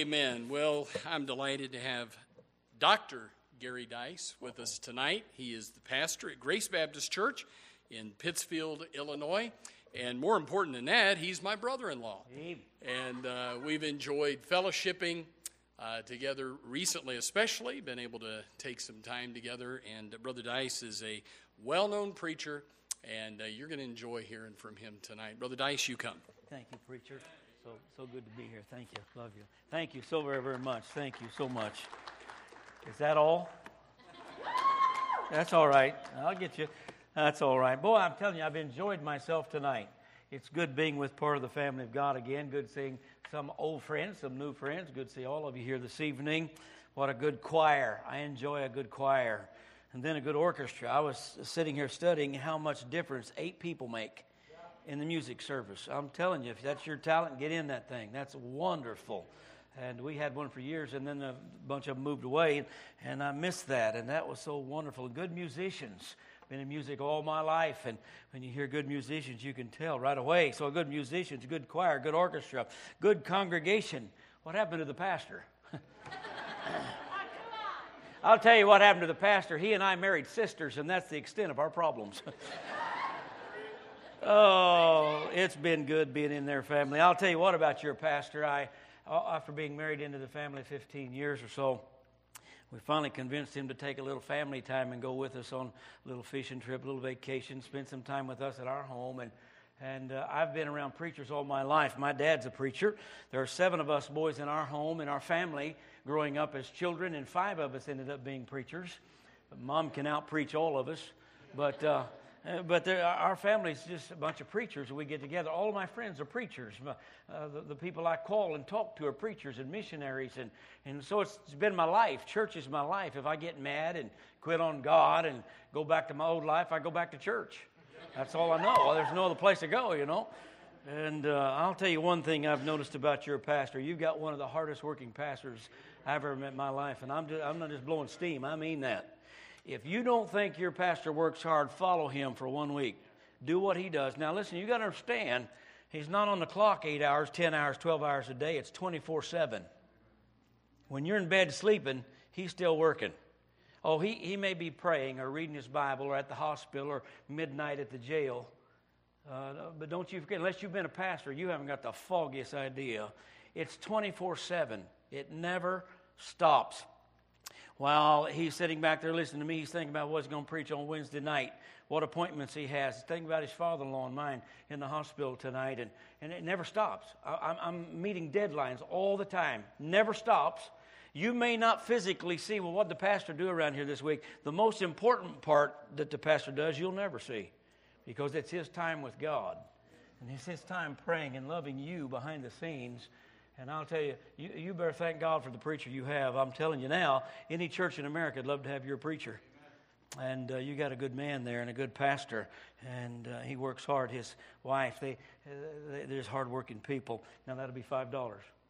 Amen. Well, I'm delighted to have Dr. Gary Dice with us tonight. He is the pastor at Grace Baptist Church in Pittsfield, Illinois. And more important than that, he's my brother-in-law. And we've enjoyed fellowshipping together recently, especially, been able to take some time together. And Brother Dice is a well-known preacher, and you're going to enjoy hearing from him tonight. Brother Dice, you come. Thank you, preacher. So good to be here. Thank you. Love you. Thank you so very, very much. Thank you so much. Is that all? That's all right. I'll get you. That's all right. Boy, I'm telling you, I've enjoyed myself tonight. It's good being with part of the family of God again. Good seeing some old friends, some new friends. Good to see all of you here this evening. What a good choir. I enjoy a good choir. And then a good orchestra. I was sitting here studying how much difference 8 people make in the music service. I'm telling you, if that's your talent, get in that thing. That's wonderful. And we had one for years, and then a bunch of them moved away, and I missed that, and that was so wonderful. Good musicians. Been in music all my life, and when you hear good musicians, you can tell right away. So good musicians, good choir, good orchestra, good congregation. What happened to the pastor? I'll tell you what happened to the pastor. He and I married sisters, and that's the extent of our problems. Oh, it's been good being in their family. I'll tell you what about your pastor. After being married into the family 15 years or so, we finally convinced him to take a little family time and go with us on a little fishing trip, a little vacation, spend some time with us at our home. And I've been around preachers all my life. My dad's a preacher. There are 7 of us boys in our home, in our family, growing up as children, and 5 of us ended up being preachers. But Mom can out-preach all of us. But our family's just a bunch of preachers. We get together. All of my friends are preachers. The people I call and talk to are preachers and missionaries. And so it's been my life. Church is my life. If I get mad and quit on God and go back to my old life, I go back to church. That's all I know. There's no other place to go, you know. And I'll tell you one thing I've noticed about your pastor. You've got one of the hardest working pastors I've ever met in my life. And I'm not just blowing steam. I mean that. If you don't think your pastor works hard, follow him for 1 week. Do what he does. Now, listen, you got to understand, he's not on the clock 8 hours, 10 hours, 12 hours a day. It's 24/7. When you're in bed sleeping, he's still working. Oh, he may be praying or reading his Bible or at the hospital or midnight at the jail. But don't you forget, unless you've been a pastor, you haven't got the foggiest idea. It's 24/7. It never stops. While he's sitting back there listening to me, he's thinking about what he's going to preach on Wednesday night, what appointments he has. He's thinking about his father-in-law and mine in the hospital tonight, and it never stops. I'm meeting deadlines all the time. Never stops. You may not physically see, well, what did the pastor do around here this week? The most important part that the pastor does, you'll never see, because it's his time with God. And it's his time praying and loving you behind the scenes. And I'll tell you, you better thank God for the preacher you have. I'm telling you now, any church in America would love to have your preacher. And you got a good man there and a good pastor. And he works hard. His wife, they're just hard-working people. Now, that'll be $5.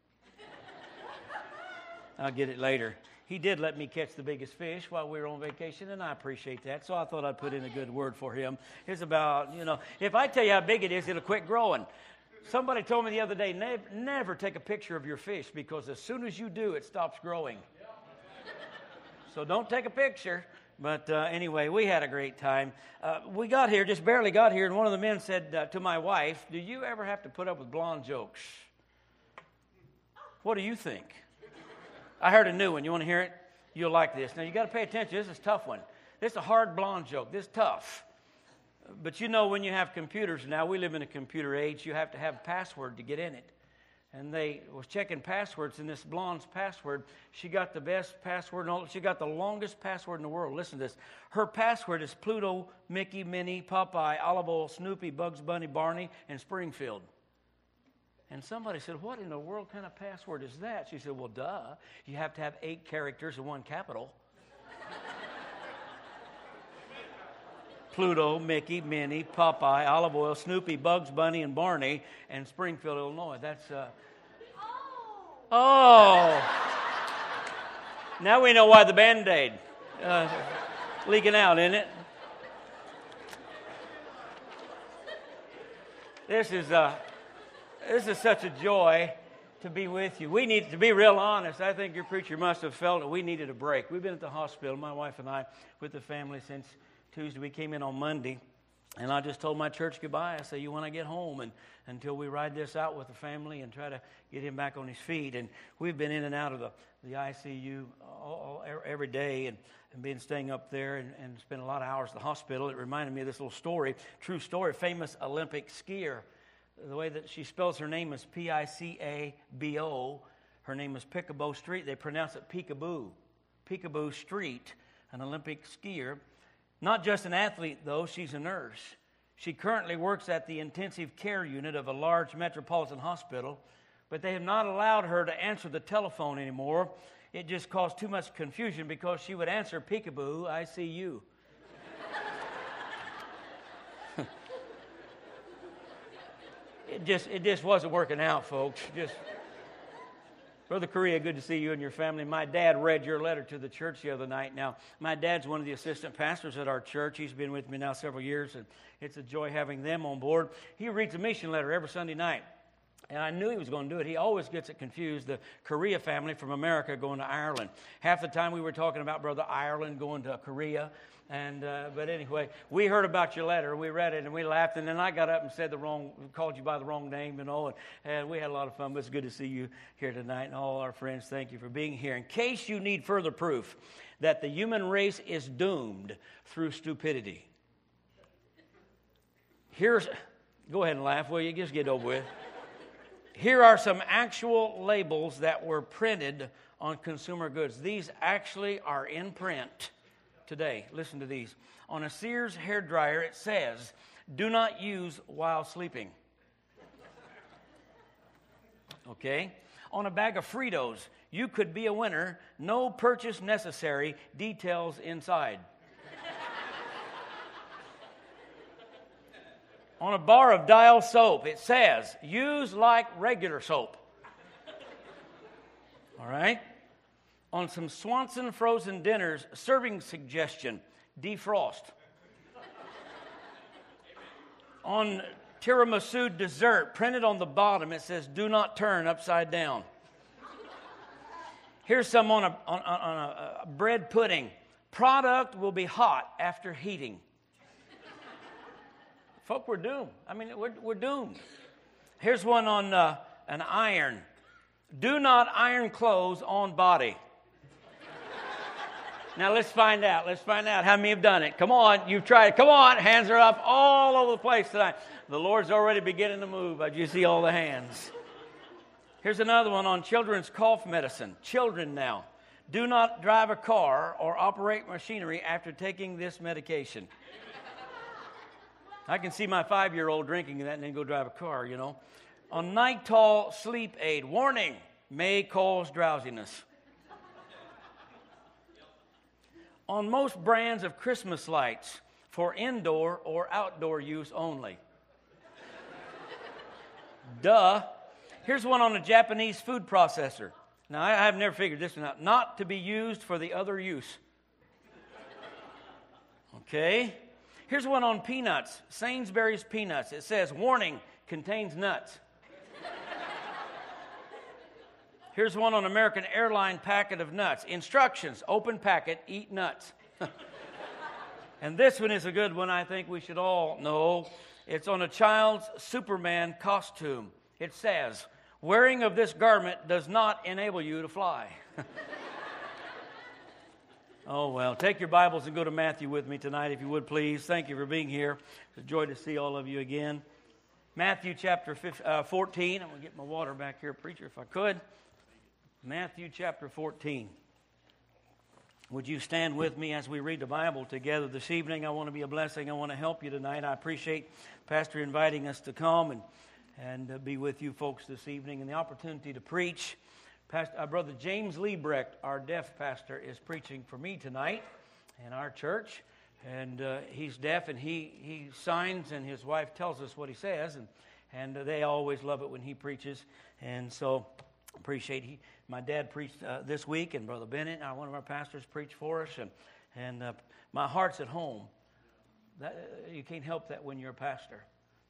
I'll get it later. He did let me catch the biggest fish while we were on vacation, and I appreciate that. So I thought I'd put in a good word for him. It's about, if I tell you how big it is, it'll quit growing. Somebody told me the other day, never take a picture of your fish, because as soon as you do, it stops growing. So don't take a picture. But anyway, we had a great time. We got here, just barely got here, and one of the men said to my wife, do you ever have to put up with blonde jokes? What do you think? I heard a new one. You want to hear it? You'll like this. Now, you got to pay attention. This is a tough one. This is a hard blonde joke. This is tough. But when you have computers now, we live in a computer age, you have to have a password to get in it. And they was checking passwords, and this blonde's password, she got the best password, she got the longest password in the world. Listen to this. Her password is Pluto, Mickey, Minnie, Popeye, Olive Oil, Snoopy, Bugs Bunny, Barney, and Springfield. And somebody said, what in the world kind of password is that? She said, well, duh. You have to have 8 characters and 1 capital. Pluto, Mickey, Minnie, Popeye, Olive Oil, Snoopy, Bugs Bunny, and Barney, and Springfield, Illinois. That's, Oh! Now we know why the Band-Aid leaking out, isn't it? This is such a joy to be with you. We need to be real honest. I think your preacher must have felt that we needed a break. We've been at the hospital, my wife and I, with the family since Tuesday. We came in on Monday, and I just told my church goodbye. I said, you want to get home and until we ride this out with the family and try to get him back on his feet. And we've been in and out of the ICU every day and staying up there and spent a lot of hours at the hospital. It reminded me of this little story, true story, famous Olympic skier. The way that she spells her name is Picabo. Her name is Picabo Street. They pronounce it Peekaboo. Peekaboo Street, an Olympic skier. Not just an athlete, though. She's a nurse. She currently works at the intensive care unit of a large metropolitan hospital, but they have not allowed her to answer the telephone anymore. It just caused too much confusion because she would answer, Peekaboo, I see you. It just wasn't working out, folks. Brother Correa, good to see you and your family. My dad read your letter to the church the other night. Now, my dad's one of the assistant pastors at our church. He's been with me now several years, and it's a joy having them on board. He reads a mission letter every Sunday night, and I knew he was going to do it. He always gets it confused, the Correa family from America going to Ireland. Half the time we were talking about Brother Ireland going to Korea. But anyway, we heard about your letter. We read it and we laughed. And then I got up and called you by the wrong name, and we had a lot of fun. But it's good to see you here tonight. And all our friends, thank you for being here. In case you need further proof that the human race is doomed through stupidity. Go ahead and laugh, will you? Just get over with. Here are some actual labels that were printed on consumer goods. These actually are in print today. Listen to these. On a Sears hairdryer, it says, do not use while sleeping. Okay? On a bag of Fritos, you could be a winner. No purchase necessary. Details inside. On a bar of Dial soap, it says, use like regular soap. All right? On some Swanson frozen dinners, serving suggestion, defrost. On tiramisu dessert, printed on the bottom, it says, do not turn upside down. Here's some on a bread pudding. Product will be hot after heating. Folk, we're doomed. I mean, we're doomed. Here's one on an iron. Do not iron clothes on body. Now, let's find out. Let's find out how many have done it. Come on, you've tried it. Come on, hands are up all over the place tonight. The Lord's already beginning to move. I just see all the hands. Here's another one on children's cough medicine. Children now. Do not drive a car or operate machinery after taking this medication. I can see my 5-year-old drinking that and then go drive a car, you know. On Nytol sleep aid, warning, may cause drowsiness. On most brands of Christmas lights, for indoor or outdoor use only. Duh. Here's one on a Japanese food processor. Now, I have never figured this one out. Not to be used for the other use. Okay. Here's one on peanuts. Sainsbury's peanuts. It says, warning, contains nuts. Here's one on American Airline packet of nuts. Instructions, open packet, eat nuts. And this one is a good one I think we should all know. It's on a child's Superman costume. It says, wearing of this garment does not enable you to fly. Oh, well, take your Bibles and go to Matthew with me tonight, if you would, please. Thank you for being here. It's a joy to see all of you again. Matthew chapter 14. I'm going to get my water back here, preacher, if I could. Matthew chapter 14. Would you stand with me as we read the Bible together this evening? I want to be a blessing. I want to help you tonight. I appreciate Pastor inviting us to come and be with you folks this evening and the opportunity to preach. Brother James Liebrecht, our deaf pastor, is preaching for me tonight in our church. And he's deaf, and he signs, and his wife tells us what he says. And they always love it when he preaches. And so appreciate my dad preached this week, and Brother Bennett, one of our pastors, preached for us. And my heart's at home. You can't help that when you're a pastor.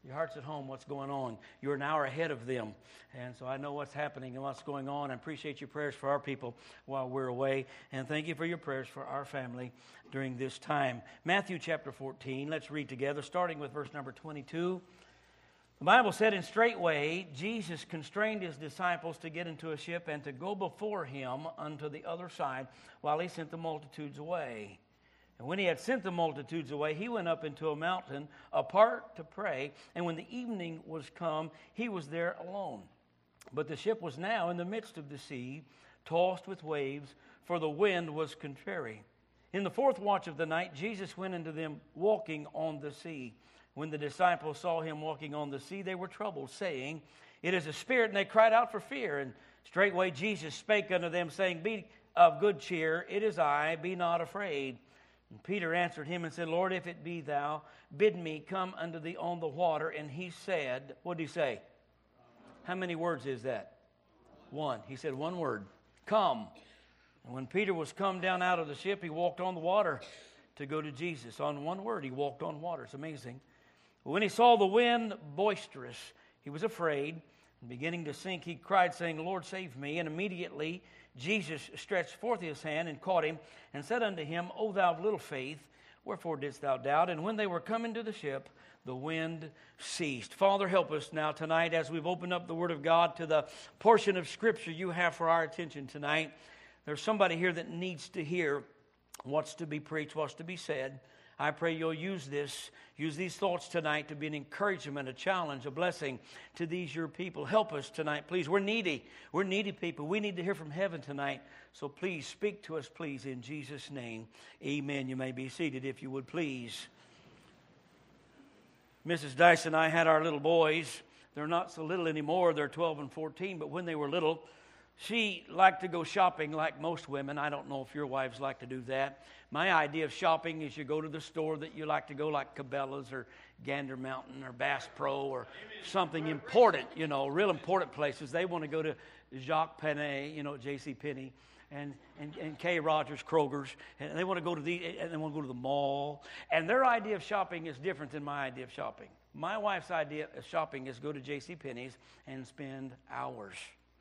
Your heart's at home. What's going on? You're an hour ahead of them. And so I know what's happening and what's going on. I appreciate your prayers for our people while we're away. And thank you for your prayers for our family during this time. Matthew chapter 14. Let's read together, starting with verse number 22. The Bible said, "And straightway Jesus constrained his disciples to get into a ship and to go before him unto the other side, while he sent the multitudes away. And when he had sent the multitudes away, he went up into a mountain apart to pray. And when the evening was come, he was there alone. But the ship was now in the midst of the sea, tossed with waves, for the wind was contrary. In the fourth watch of the night, Jesus went unto them walking on the sea. When the disciples saw him walking on the sea, they were troubled, saying, It is a spirit, and they cried out for fear. And straightway Jesus spake unto them, saying, Be of good cheer, it is I, be not afraid. And Peter answered him and said, Lord, if it be thou, bid me come unto thee on the water. And he said, what did he say? How many words is that? One. He said one word, come. And when Peter was come down out of the ship, he walked on the water to go to Jesus. On one word, he walked on water. It's amazing. When he saw the wind boisterous, he was afraid. And beginning to sink, he cried, saying, Lord, save me. And immediately Jesus stretched forth his hand and caught him and said unto him, O thou of little faith, wherefore didst thou doubt? And when they were come into the ship, the wind ceased. Father, help us now tonight as we've opened up the Word of God to the portion of Scripture you have for our attention tonight. There's somebody here that needs to hear what's to be preached, what's to be said. I pray you'll use these thoughts tonight to be an encouragement, a challenge, a blessing to these your people. Help us tonight, please. We're needy people. We need to hear from heaven tonight. So please speak to us, please, in Jesus' name. Amen. You may be seated if you would, please. Mrs. Dice and I had our little boys. They're not so little anymore. They're 12 and 14, but when they were little, she liked to go shopping like most women. I don't know if your wives like to do that. My idea of shopping is you go to the store that you like to go, like Cabela's or Gander Mountain or Bass Pro or something important, real important places. They want to go to Jacques Penney, JCPenney, and K. Rogers, Kroger's, and they want to go to and they want to go to the mall. And their idea of shopping is different than my idea of shopping. My wife's idea of shopping is go to JCPenney's and spend hours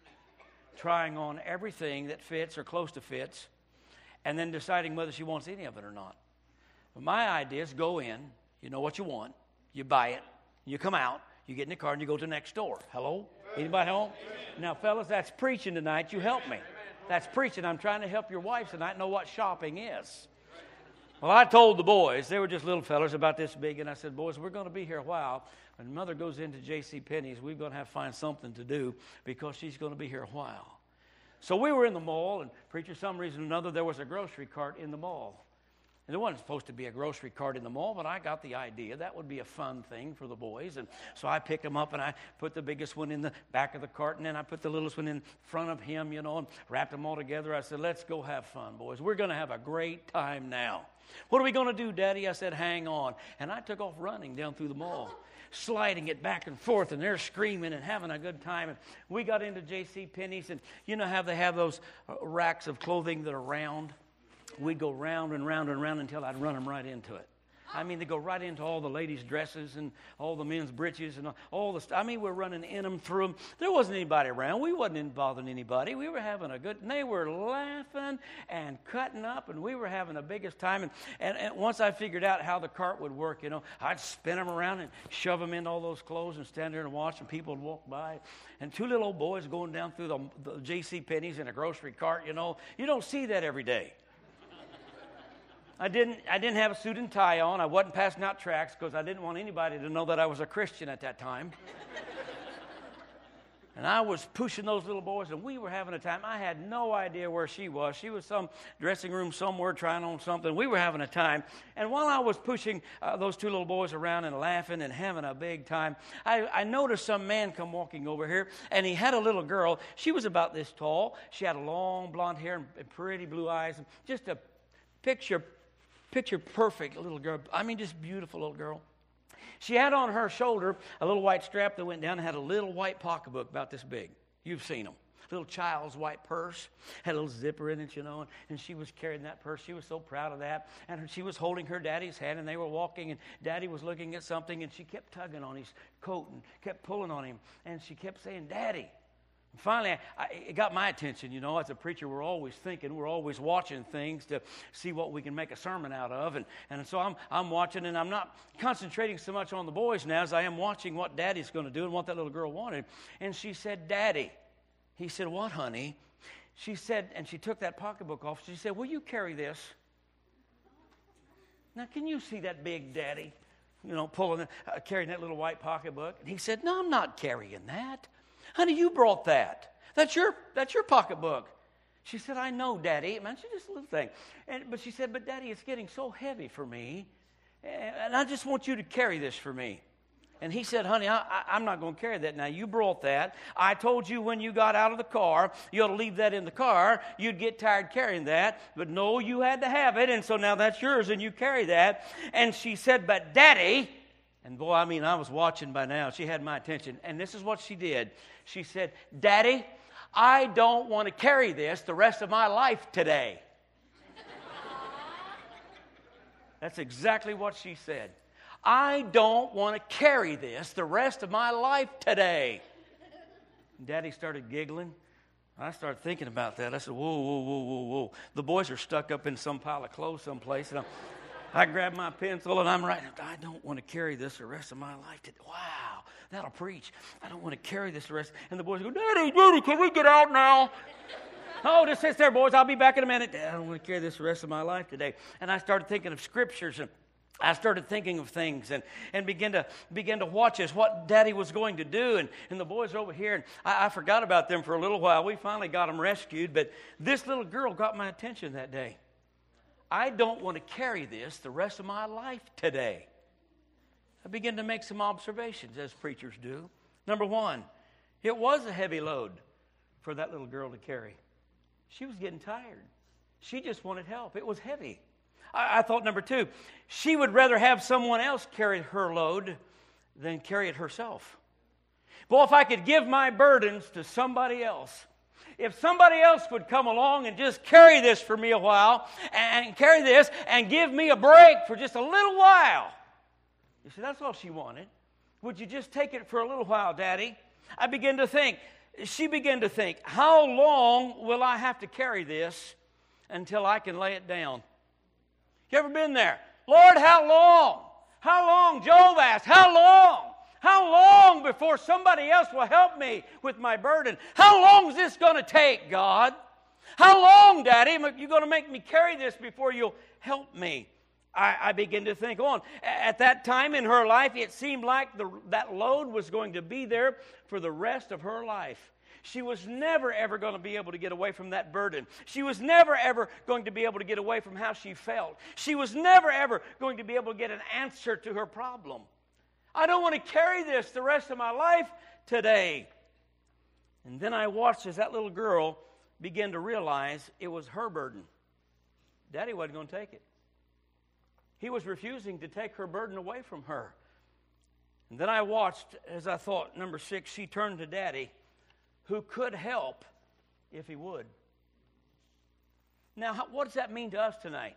trying on everything that fits or close to fits, and then deciding whether she wants any of it or not. But my idea is go in, you know what you want, you buy it, you come out, you get in the car, and you go to the next door. Hello? Anybody home? Now, fellas, that's preaching tonight. You help me. That's preaching. I'm trying to help your wives tonight know what shopping is. Well, I told the boys, they were just little fellas about this big, and I said, boys, we're going to be here a while. When Mother goes into JCPenney's, we're going to have to find something to do because she's going to be here a while. So we were in the mall, and for some reason or another, there was a grocery cart in the mall. And there wasn't supposed to be a grocery cart in the mall, but I got the idea. That would be a fun thing for the boys. And so I picked them up, and I put the biggest one in the back of the cart, and then I put the littlest one in front of him, and wrapped them all together. I said, let's go have fun, boys. We're going to have a great time now. What are we going to do, Daddy? I said, hang on. And I took off running down through the mall, sliding it back and forth, and they're screaming and having a good time. And we got into JCPenney's, and you know how they have those racks of clothing that are round? We'd go round and round and round until I'd run them right into it. I mean, they go right into all the ladies' dresses and all the men's breeches and all the stuff. I mean, we're running in them, through them. There wasn't anybody around. We wasn't bothering anybody. We were having a good, and they were laughing and cutting up, and we were having the biggest time. And once I figured out how the cart would work, I'd spin them around and shove them into all those clothes and stand there and watch, and people would walk by. And two little old boys going down through the JCPenney's in a grocery cart, you don't see that every day. I didn't have a suit and tie on. I wasn't passing out tracts because I didn't want anybody to know that I was a Christian at that time. And I was pushing those little boys, and we were having a time. I had no idea where she was. She was some dressing room somewhere trying on something. We were having a time. And while I was pushing those two little boys around and laughing and having a big time, I noticed some man come walking over here, and he had a little girl. She was about this tall. She had long blonde hair and pretty blue eyes, and just a picture perfect little girl. I mean, just beautiful little girl. She had on her shoulder a little white strap that went down and had a little white pocketbook about this big. You've seen them. little child's white purse. Had a little zipper in it, and she was carrying that purse. She was so proud of that. And she was holding her daddy's hand, and they were walking, and Daddy was looking at something, and she kept tugging on his coat and kept pulling on him. And she kept saying, Daddy. And finally, it got my attention. As a preacher, we're always thinking, we're always watching things to see what we can make a sermon out of. And so I'm watching, and I'm not concentrating so much on the boys now as I am watching what Daddy's going to do and what that little girl wanted. And she said, Daddy. He said, what, honey? She said, and she took that pocketbook off. She said, will you carry this? Now, can you see that big Daddy, carrying that little white pocketbook? And he said, no, I'm not carrying that. Honey, you brought that. That's your pocketbook. She said, I know, Daddy. Man, she's just a little thing. But she said, but Daddy, it's getting so heavy for me, and I just want you to carry this for me. And he said, honey, I'm not going to carry that. Now, you brought that. I told you when you got out of the car, you ought to leave that in the car. You'd get tired carrying that. But no, you had to have it, and so now that's yours, and you carry that. And she said, but Daddy... And boy, I was watching by now. She had my attention. And this is what she did. She said, Daddy, I don't want to carry this the rest of my life today. That's exactly what she said. I don't want to carry this the rest of my life today. And Daddy started giggling. I started thinking about that. I said, whoa, whoa, whoa, whoa, whoa. The boys are stuck up in some pile of clothes someplace. And I grabbed my pencil and I'm writing, I don't want to carry this the rest of my life. Wow, that'll preach. I don't want to carry this the rest. And the boys go, Daddy, can we get out now? Oh, just sit there, boys. I'll be back in a minute. Dad, I don't want to carry this the rest of my life today. And I started thinking of scriptures, and I started thinking of things and began to watch as what Daddy was going to do. And the boys are over here, and I forgot about them for a little while. We finally got them rescued, but this little girl got my attention that day. I don't want to carry this the rest of my life today. I began to make some observations, as preachers do. Number one, it was a heavy load for that little girl to carry. She was getting tired. She just wanted help. It was heavy. I thought, number two, she would rather have someone else carry her load than carry it herself. Boy, if I could give my burdens to somebody else, if somebody else would come along and just carry this for me a while, and carry this and give me a break for just a little while. You see, that's all she wanted. Would you just take it for a little while, Daddy? She began to think, how long will I have to carry this until I can lay it down? You ever been there? Lord, how long? How long? Job asked, how long? How long before somebody else will help me with my burden? How long is this going to take, God? How long, Daddy, are you going to make me carry this before you'll help me? I begin to think on. At that time in her life, it seemed like that load was going to be there for the rest of her life. She was never, ever going to be able to get away from that burden. She was never, ever going to be able to get away from how she felt. She was never, ever going to be able to get an answer to her problem. I don't want to carry this the rest of my life today. And then I watched as that little girl began to realize it was her burden. Daddy wasn't going to take it. He was refusing to take her burden away from her. And then I watched as I thought, number 6, she turned to Daddy, who could help if he would. Now, what does that mean to us tonight?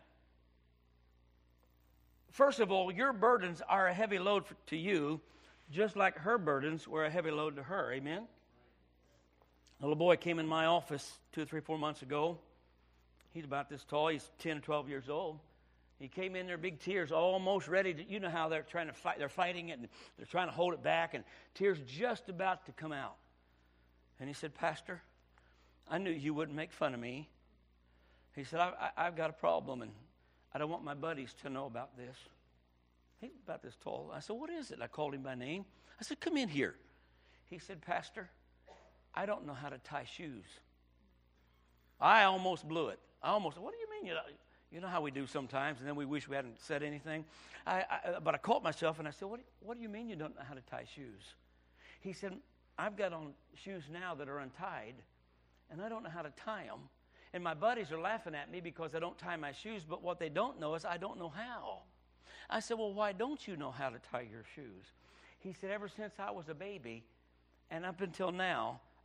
First of all, your burdens are a heavy load to you, just like her burdens were a heavy load to her. Amen? A little boy came in my office 2 or 3, 4 months ago. He's about this tall. He's 10 or 12 years old. He came in there, big tears, almost ready to, you know how they're trying to fight. They're fighting it, and they're trying to hold it back, and tears just about to come out. And he said, Pastor, I knew you wouldn't make fun of me. He said, I've got a problem, and I don't want my buddies to know about this. He's about this tall. I said, what is it? I called him by name. I said, come in here. He said, Pastor, I don't know how to tie shoes. I almost blew it. What do you mean? You know how we do sometimes, and then we wish we hadn't said anything. But I caught myself, and I said, what do you mean you don't know how to tie shoes? He said, I've got on shoes now that are untied, and I don't know how to tie them. And my buddies are laughing at me because I don't tie my shoes, but what they don't know is I don't know how. I said, well, why don't you know how to tie your shoes? He said, ever since I was a baby and up until now,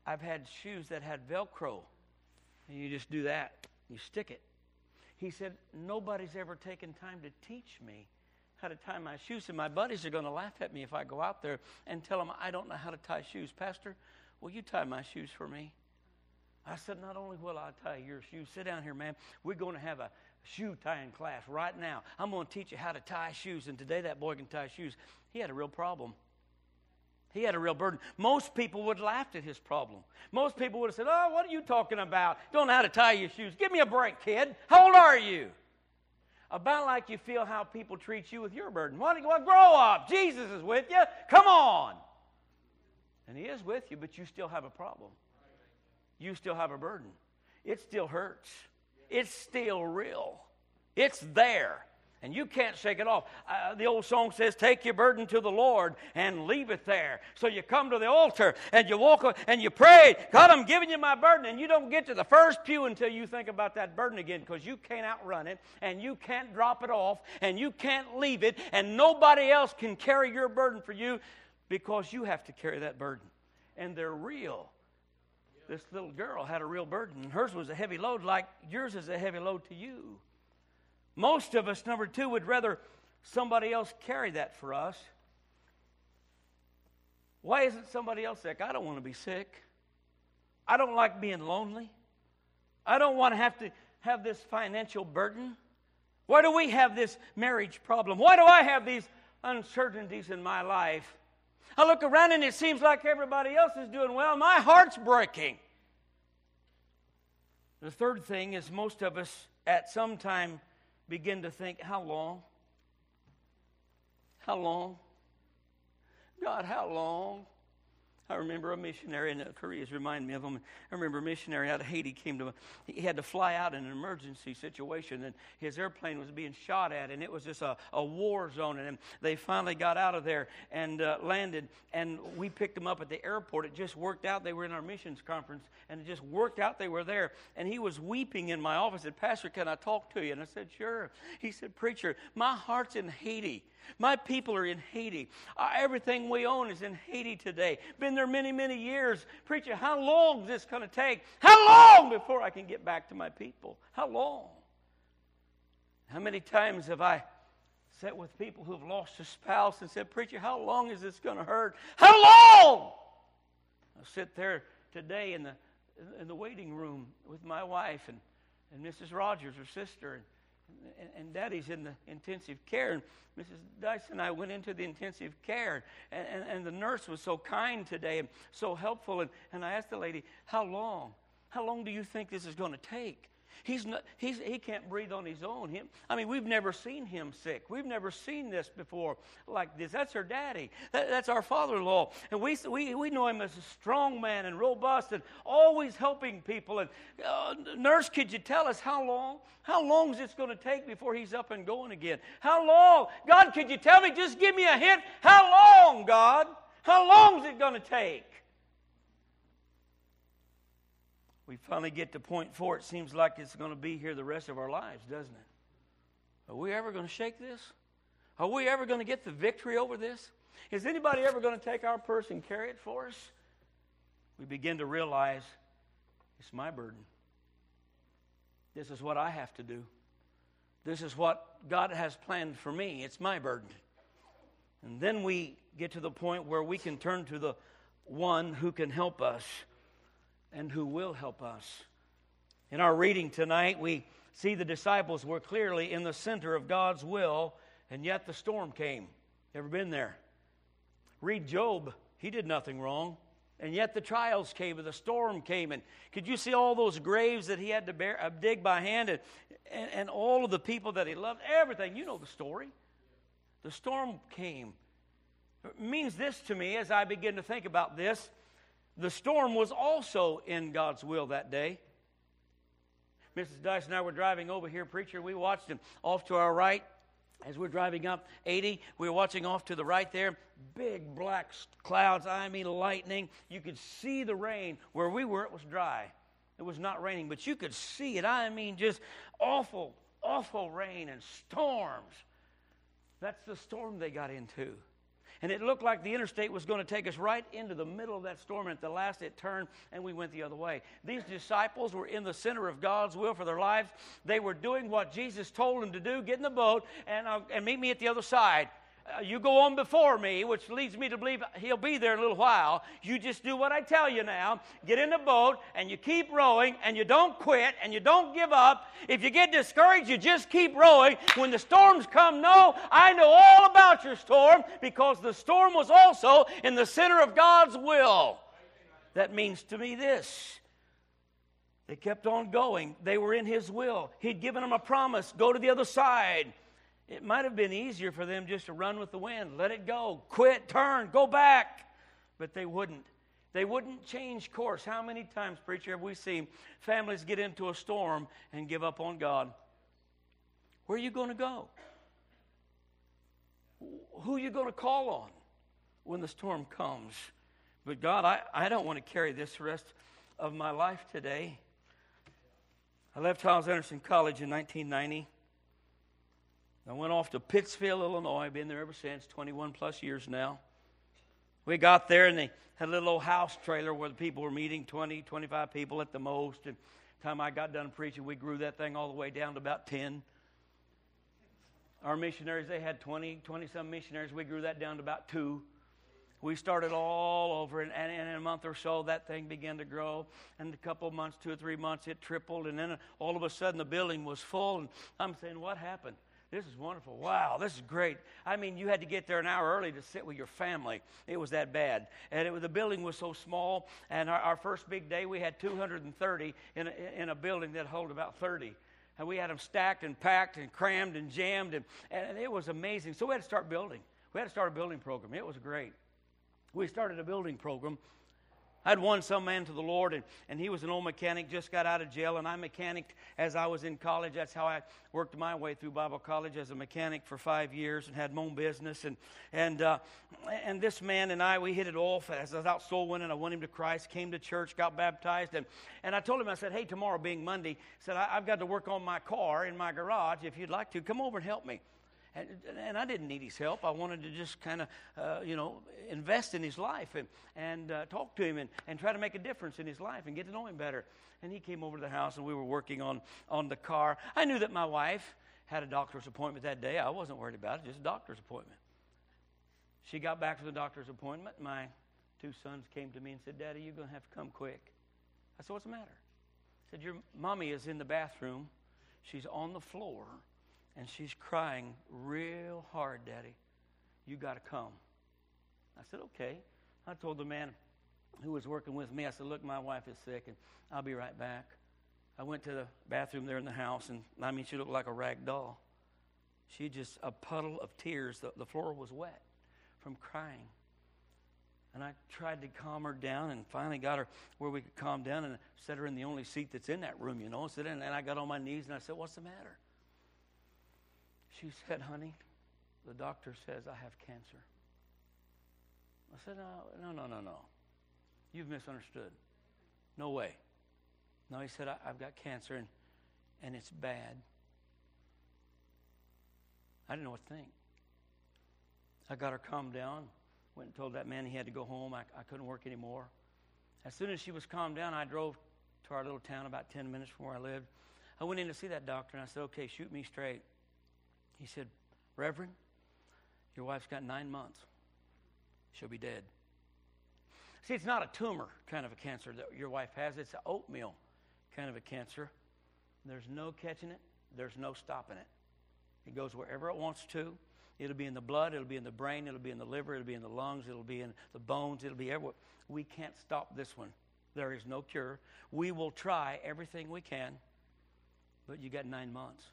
I've had shoes that had Velcro, and you just do that. You stick it. He said, nobody's ever taken time to teach me how to tie my shoes, and my buddies are going to laugh at me if I go out there and tell them I don't know how to tie shoes. Pastor, will you tie my shoes for me? I said, not only will I tie your shoes, sit down here, man. We're going to have a shoe tying class right now. I'm going to teach you how to tie shoes, and today that boy can tie shoes. He had a real problem. He had a real burden. Most people would have laughed at his problem. Most people would have said, oh, what are you talking about? Don't know how to tie your shoes. Give me a break, kid. How old are you? About like you feel how people treat you with your burden. Well, grow up. Jesus is with you. Come on. And he is with you, but you still have a problem. You still have a burden. It still hurts. It's still real. It's there. And you can't shake it off. The old song says, take your burden to the Lord and leave it there. So you come to the altar and you walk and you pray, God, I'm giving you my burden. And you don't get to the first pew until you think about that burden again, because you can't outrun it and you can't drop it off and you can't leave it, and nobody else can carry your burden for you because you have to carry that burden. And they're real. This little girl had a real burden. Hers was a heavy load like yours is a heavy load to you. Most of us, number two, would rather somebody else carry that for us. Why isn't somebody else sick? I don't want to be sick. I don't like being lonely. I don't want to have this financial burden. Why do we have this marriage problem? Why do I have these uncertainties in my life? I look around and it seems like everybody else is doing well. My heart's breaking. The third thing is most of us at some time begin to think, how long? How long? God, how long? I remember a missionary, and Korea's reminded me of him. I remember a missionary out of Haiti he had to fly out in an emergency situation, and his airplane was being shot at, and it was just a war zone, and they finally got out of there and landed, and we picked them up at the airport. It just worked out. They were in our missions conference, and it just worked out they were there, and he was weeping in my office. He said, Pastor, can I talk to you? And I said, sure. He said, Preacher, my heart's in Haiti. My people are in Haiti. Everything we own is in Haiti today. Been there many, many years. Preacher, how long is this going to take? How long before I can get back to my people? How long? How many times have I sat with people who have lost a spouse and said, Preacher, how long is this going to hurt? How long? I sit there today in the waiting room with my wife and Mrs. Rogers, her sister, and Daddy's in the intensive care, and Mrs. Dice and I went into the intensive care, and the nurse was so kind today and so helpful, and I asked the lady, how long? How long do you think this is going to take? He can't breathe on his own. We've never seen him sick. We've never seen this before like this. That's her daddy. That's our father-in-law. And we know him as a strong man and robust and always helping people. And nurse, could you tell us how long? How long is this going to take before he's up and going again? How long? God, could you tell me? Just give me a hint. How long, God? How long is it going to take? We finally get to point 4. It seems like it's going to be here the rest of our lives, doesn't it? Are we ever going to shake this? Are we ever going to get the victory over this? Is anybody ever going to take our purse and carry it for us? We begin to realize it's my burden. This is what I have to do. This is what God has planned for me. It's my burden. And then we get to the point where we can turn to the one who can help us and who will help us. In our reading tonight, we see the disciples were clearly in the center of God's will, and yet the storm came. Ever been there? Read Job. He did nothing wrong, and yet the trials came and the storm came. And could you see all those graves that he had to dig by hand, and all of the people that he loved? Everything. You know the story. The storm came. It means this to me as I begin to think about this. The storm was also in God's will that day. Mrs. Dice and I were driving over here, Preacher. We watched him off to our right. As we're driving up 80, we were watching off to the right there. Big black clouds, lightning. You could see the rain. Where we were, it was dry. It was not raining, but you could see it. Just awful, awful rain and storms. That's the storm they got into. And it looked like the interstate was going to take us right into the middle of that storm. And at the last it turned and we went the other way. These disciples were in the center of God's will for their lives. They were doing what Jesus told them to do. Get in the boat and meet me at the other side. You go on before me, which leads me to believe he'll be there in a little while. You just do what I tell you now. Get in the boat, and you keep rowing, and you don't quit, and you don't give up. If you get discouraged, you just keep rowing. When the storms come, no, I know all about your storm, because the storm was also in the center of God's will. That means to me this. They kept on going. They were in His will. He'd given them a promise. Go to the other side. It might have been easier for them just to run with the wind, let it go, quit, turn, go back. But they wouldn't. They wouldn't change course. How many times, preacher, have we seen families get into a storm and give up on God? Where are you going to go? Who are you going to call on when the storm comes? But God, I don't want to carry this the rest of my life today. I left Hyles Anderson College in 1990. I went off to Pittsfield, Illinois. I've been there ever since, 21 plus years now. We got there, and they had a little old house trailer where the people were meeting, 20, 25 people at the most. And the time I got done preaching, we grew that thing all the way down to about 10. Our missionaries, they had 20-some missionaries. We grew that down to about 2. We started all over, and in a month or so, that thing began to grow. And a couple of months, 2 or 3 months, it tripled. And then all of a sudden, the building was full. And I'm saying, what happened? This is wonderful. Wow, this is great. I mean, you had to get there an hour early to sit with your family. It was that bad. And the building was so small. And our first big day, we had 230 in a building that held about 30. And we had them stacked and packed and crammed and jammed. And it was amazing. So we had to start building. We had to start a building program. It was great. We started a building program. I'd won some man to the Lord, and he was an old mechanic, just got out of jail, and I mechanicked as I was in college. That's how I worked my way through Bible college, as a mechanic for 5 years, and had my own business. And this man and I, we hit it off. As I was out soul winning, I won him to Christ, came to church, got baptized, and I told him, I said, hey, tomorrow being Monday, I said, I've got to work on my car in my garage. If you'd like to, come over and help me. And I didn't need his help. I wanted to just kind of, invest in his life and talk to him and try to make a difference in his life and get to know him better. And he came over to the house, and we were working on the car. I knew that my wife had a doctor's appointment that day. I wasn't worried about it, just a doctor's appointment. She got back from the doctor's appointment. My 2 sons came to me and said, Daddy, you're going to have to come quick. I said, what's the matter? I said, your mommy is in the bathroom. She's on the floor. And she's crying real hard, Daddy. You got to come. I said, okay. I told the man who was working with me, I said, look, my wife is sick, and I'll be right back. I went to the bathroom there in the house, and she looked like a rag doll. She just a puddle of tears. The floor was wet from crying. And I tried to calm her down, and finally got her where we could calm down and set her in the only seat that's in that room, sit in. And I got on my knees, and I said, what's the matter? She said, honey, the doctor says I have cancer. I said, no. You've misunderstood. No way. No, he said, I've got cancer, and it's bad. I didn't know what to think. I got her calmed down, went and told that man he had to go home. I couldn't work anymore. As soon as she was calmed down, I drove to our little town about 10 minutes from where I lived. I went in to see that doctor, and I said, okay, shoot me straight. He said, Reverend, your wife's got 9 months. She'll be dead. See, it's not a tumor kind of a cancer that your wife has. It's an oatmeal kind of a cancer. There's no catching it. There's no stopping it. It goes wherever it wants to. It'll be in the blood. It'll be in the brain. It'll be in the liver. It'll be in the lungs. It'll be in the bones. It'll be everywhere. We can't stop this one. There is no cure. We will try everything we can, but you got 9 months.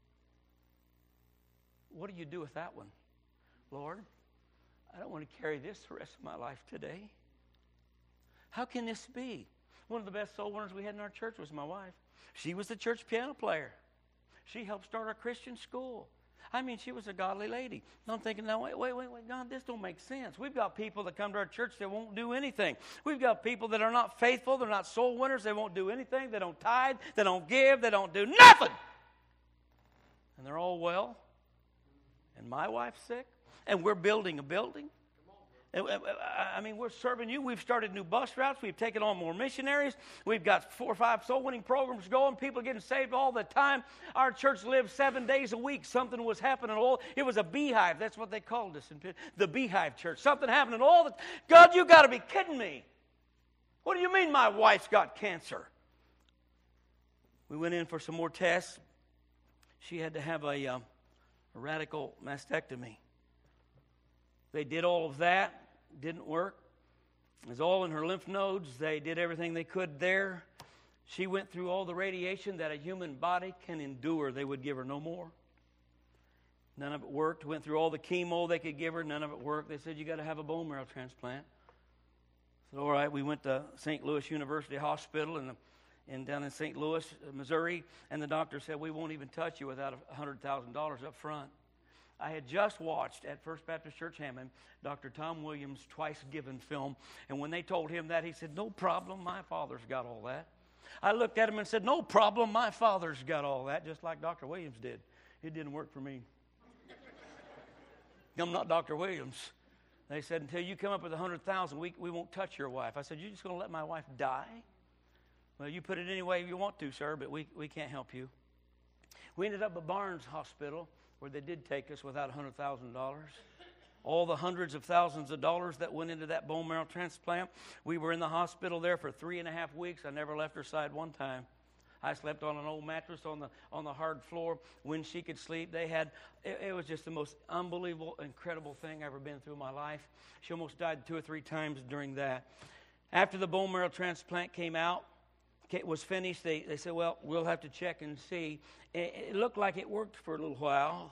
What do you do with that one? Lord, I don't want to carry this the rest of my life today. How can this be? One of the best soul winners we had in our church was my wife. She was the church piano player. She helped start our Christian school. She was a godly lady. I'm thinking, now, wait, God, this don't make sense. We've got people that come to our church that won't do anything. We've got people that are not faithful. They're not soul winners. They won't do anything. They don't tithe. They don't give. They don't do nothing. And they're all well. And my wife's sick, and we're building a building. I mean, we're serving you. We've started new bus routes. We've taken on more missionaries. We've got 4 or 5 soul-winning programs going. People are getting saved all the time. Our church lived 7 days a week. Something was happening. It was a beehive. That's what they called us, the Beehive Church. Something happening all the time. God, you got to be kidding me. What do you mean my wife's got cancer? We went in for some more tests. She had to have a radical mastectomy. They did all of that. Didn't work. It was all in her lymph nodes. They did everything they could there. She went through all the radiation that a human body can endure. They would give her no more. None of it worked. Went through all the chemo they could give her. None of it worked. They said, you got to have a bone marrow transplant. So, all right, we went to St. Louis University Hospital and down in St. Louis, Missouri, and the doctor said, we won't even touch you without $100,000 up front. I had just watched at First Baptist Church Hammond Dr. Tom Williams' Twice Given film, and when they told him that, he said, no problem, my father's got all that. I looked at him and said, no problem, my father's got all that, just like Dr. Williams did. It didn't work for me. I'm not Dr. Williams. They said, until you come up with $100,000, we won't touch your wife. I said, you're just going to let my wife die? Well, you put it any way you want to, sir, but we can't help you. We ended up at Barnes Hospital, where they did take us without $100,000. All the hundreds of thousands of dollars that went into that bone marrow transplant. We were in the hospital there for 3.5 weeks. I never left her side one time. I slept on an old mattress on the hard floor when she could sleep. It was just the most unbelievable, incredible thing I've ever been through in my life. She almost died 2 or 3 times during that. After the bone marrow transplant came out, was finished, they said, well, we'll have to check and see. It looked like it worked for a little while.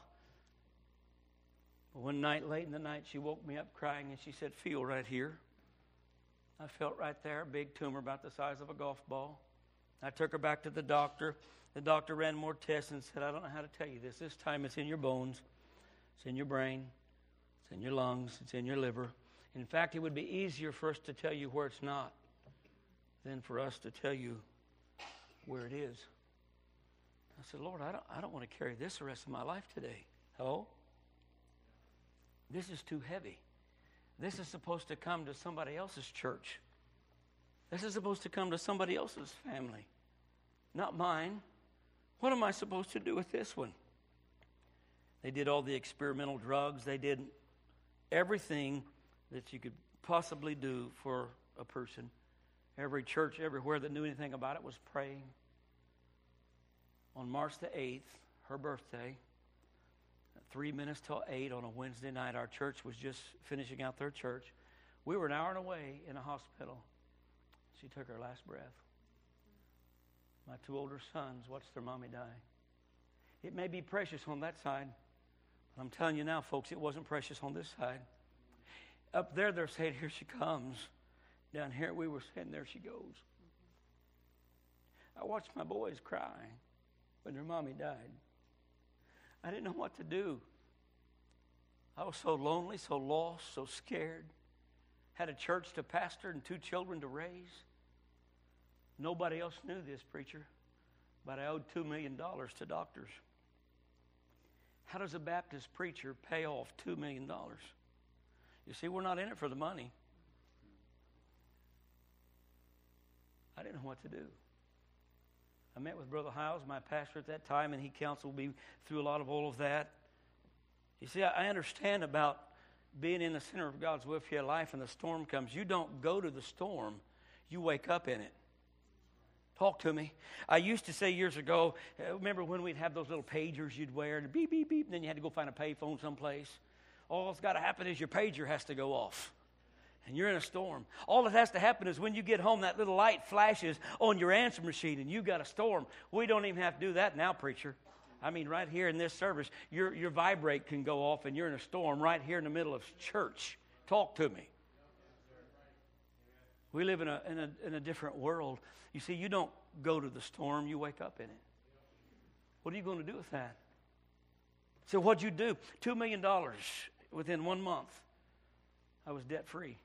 One night, late in the night, she woke me up crying, and she said, feel right here. I felt right there, a big tumor about the size of a golf ball. I took her back to the doctor. The doctor ran more tests and said, I don't know how to tell you this. This time it's in your bones. It's in your brain. It's in your lungs. It's in your liver. In fact, it would be easier for us to tell you where it's not than for us to tell you where it is. I said, Lord, I don't want to carry this the rest of my life today. Hello? This is too heavy. This is supposed to come to somebody else's church. This is supposed to come to somebody else's family, not mine. What am I supposed to do with this one? They did all the experimental drugs. They did everything that you could possibly do for a person. Every church everywhere that knew anything about it was praying. On March the 8th, her birthday, at 3 minutes till 8 on a Wednesday night, our church was just finishing out their church. We were an hour away in a hospital. She took her last breath. My 2 older sons watched their mommy die. It may be precious on that side, but I'm telling you now, folks, it wasn't precious on this side. Up there, they're saying, here she comes. Down here, we were saying, there she goes. I watched my boys cry when their mommy died. I didn't know what to do. I was so lonely, so lost, so scared. Had a church to pastor and 2 children to raise. Nobody else knew this, preacher, but I owed $2 million to doctors. How does a Baptist preacher pay off $2 million? You see, we're not in it for the money. I didn't know what to do. I met with Brother Hiles, my pastor at that time, and he counseled me through a lot of all of that. You see, I understand about being in the center of God's will for your life and the storm comes. You don't go to the storm. You wake up in it. Talk to me. I used to say years ago, remember when we'd have those little pagers you'd wear, and beep, beep, beep, and then you had to go find a payphone someplace. All that's got to happen is your pager has to go off. And you're in a storm. All that has to happen is when you get home, that little light flashes on your answer machine, and you've got a storm. We don't even have to do that now, preacher. I mean, right here in this service, your vibrate can go off, and you're in a storm right here in the middle of church. Talk to me. We live in a different world. You see, you don't go to the storm, you wake up in it. What are you going to do with that? So what'd you do? $2 million within 1 month. I was debt-free.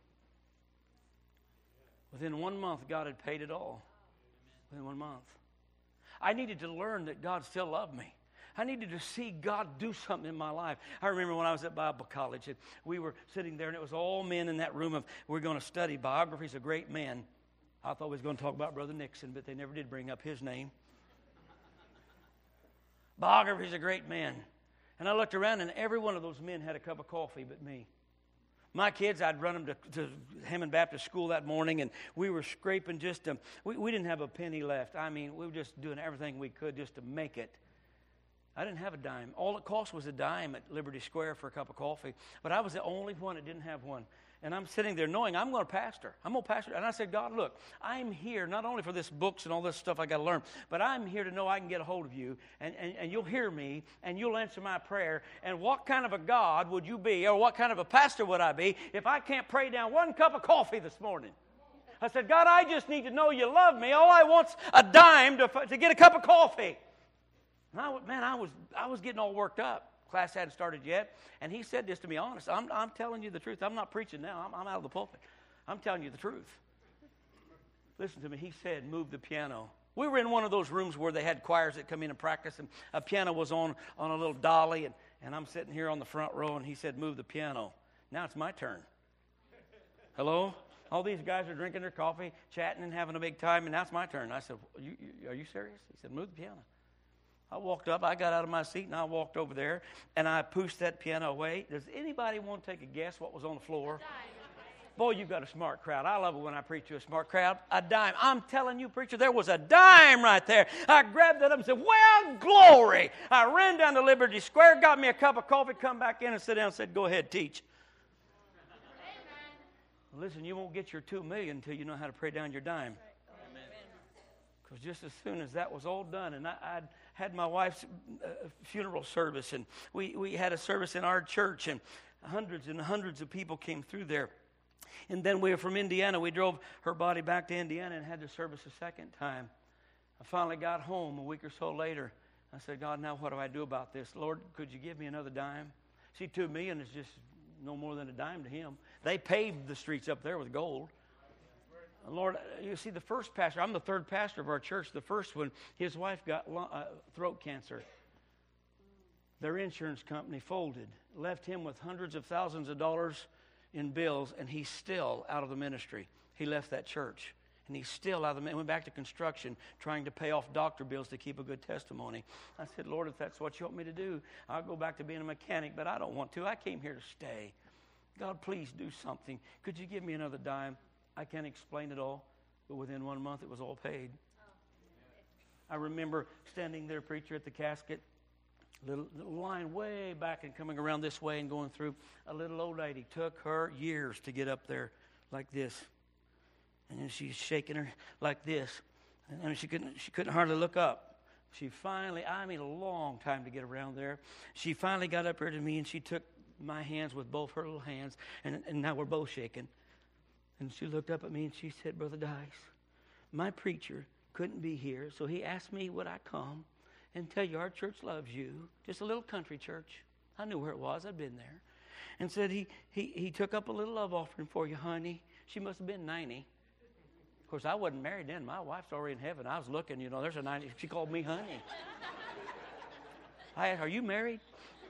Within 1 month, God had paid it all. Within 1 month. I needed to learn that God still loved me. I needed to see God do something in my life. I remember when I was at Bible college, and we were sitting there, and it was all men in that room. We're going to study biographies of great men. I thought we was going to talk about Brother Nixon, but they never did bring up his name. Biographies of great men. And I looked around, and every one of those men had a cup of coffee but me. My kids, I'd run them to Hammond Baptist School that morning, and we were scraping just to, we didn't have a penny left. I mean, we were just doing everything we could just to make it. I didn't have a dime. All it cost was a dime at Liberty Square for a cup of coffee. But I was the only one that didn't have one. And I'm sitting there knowing I'm going to pastor. I'm going to pastor. And I said, God, look, I'm here not only for this books and all this stuff I got to learn, but I'm here to know I can get a hold of you, and you'll hear me, and you'll answer my prayer. And what kind of a God would you be, or what kind of a pastor would I be, if I can't pray down one cup of coffee this morning? I said, God, I just need to know you love me. All I want's a dime to get a cup of coffee. And I was getting all worked up. Class hadn't started yet. And he said this to me, honest. I'm telling you the truth. I'm not preaching now. I'm out of the pulpit. I'm telling you the truth. Listen to me. He said, move the piano. We were in one of those rooms where they had choirs that come in and practice, and a piano was on a little dolly, and I'm sitting here on the front row, and he said, move the piano. Now it's my turn. Hello? All these guys are drinking their coffee, chatting and having a big time, and now it's my turn. I said, are you serious? He said, move the piano. I walked up, I got out of my seat, and I walked over there, and I pushed that piano away. Does anybody want to take a guess what was on the floor? Boy, you've got a smart crowd. I love it when I preach to a smart crowd. A dime. I'm telling you, preacher, there was a dime right there. I grabbed that up and said, well, glory. I ran down to Liberty Square, got me a cup of coffee, come back in and sit down and said, go ahead, teach. Well, listen, you won't get your $2 million until you know how to pray down your dime. Because just as soon as that was all done, and I'd had my wife's funeral service, and we had a service in our church, and hundreds of people came through there. And then we were from Indiana. We drove her body back to Indiana and had the service a second time. I finally got home a week or so later. I said, God, now what do I do about this? Lord, could you give me another dime? See, $2 million is just no more than a dime to him. They paved the streets up there with gold. Lord, you see, the first pastor, I'm the third pastor of our church. The first one, his wife got throat cancer. Their insurance company folded, left him with hundreds of thousands of dollars in bills, and he's still out of the ministry. He left that church, and he's still out of the ministry. Went back to construction, trying to pay off doctor bills to keep a good testimony. I said, Lord, if that's what you want me to do, I'll go back to being a mechanic, but I don't want to. I came here to stay. God, please do something. Could you give me another dime? I can't explain it all, but within 1 month it was all paid. I remember standing there, preacher, at the casket, little line way back and coming around this way and going through. A little old lady. Took her years to get up there like this. And then she's shaking her like this. And she couldn't hardly look up. She finally, a long time to get around there. She finally got up here to me, and she took my hands with both her little hands, and now we're both shaking. And she looked up at me and she said, Brother Dice, my preacher couldn't be here, so he asked me would I come and tell you our church loves you. Just a little country church. I knew where it was. I'd been there. And said he took up a little love offering for you, honey. She must have been 90. Of course, I wasn't married then. My wife's already in heaven. I was looking, there's a 90. She called me honey. I asked, are you married?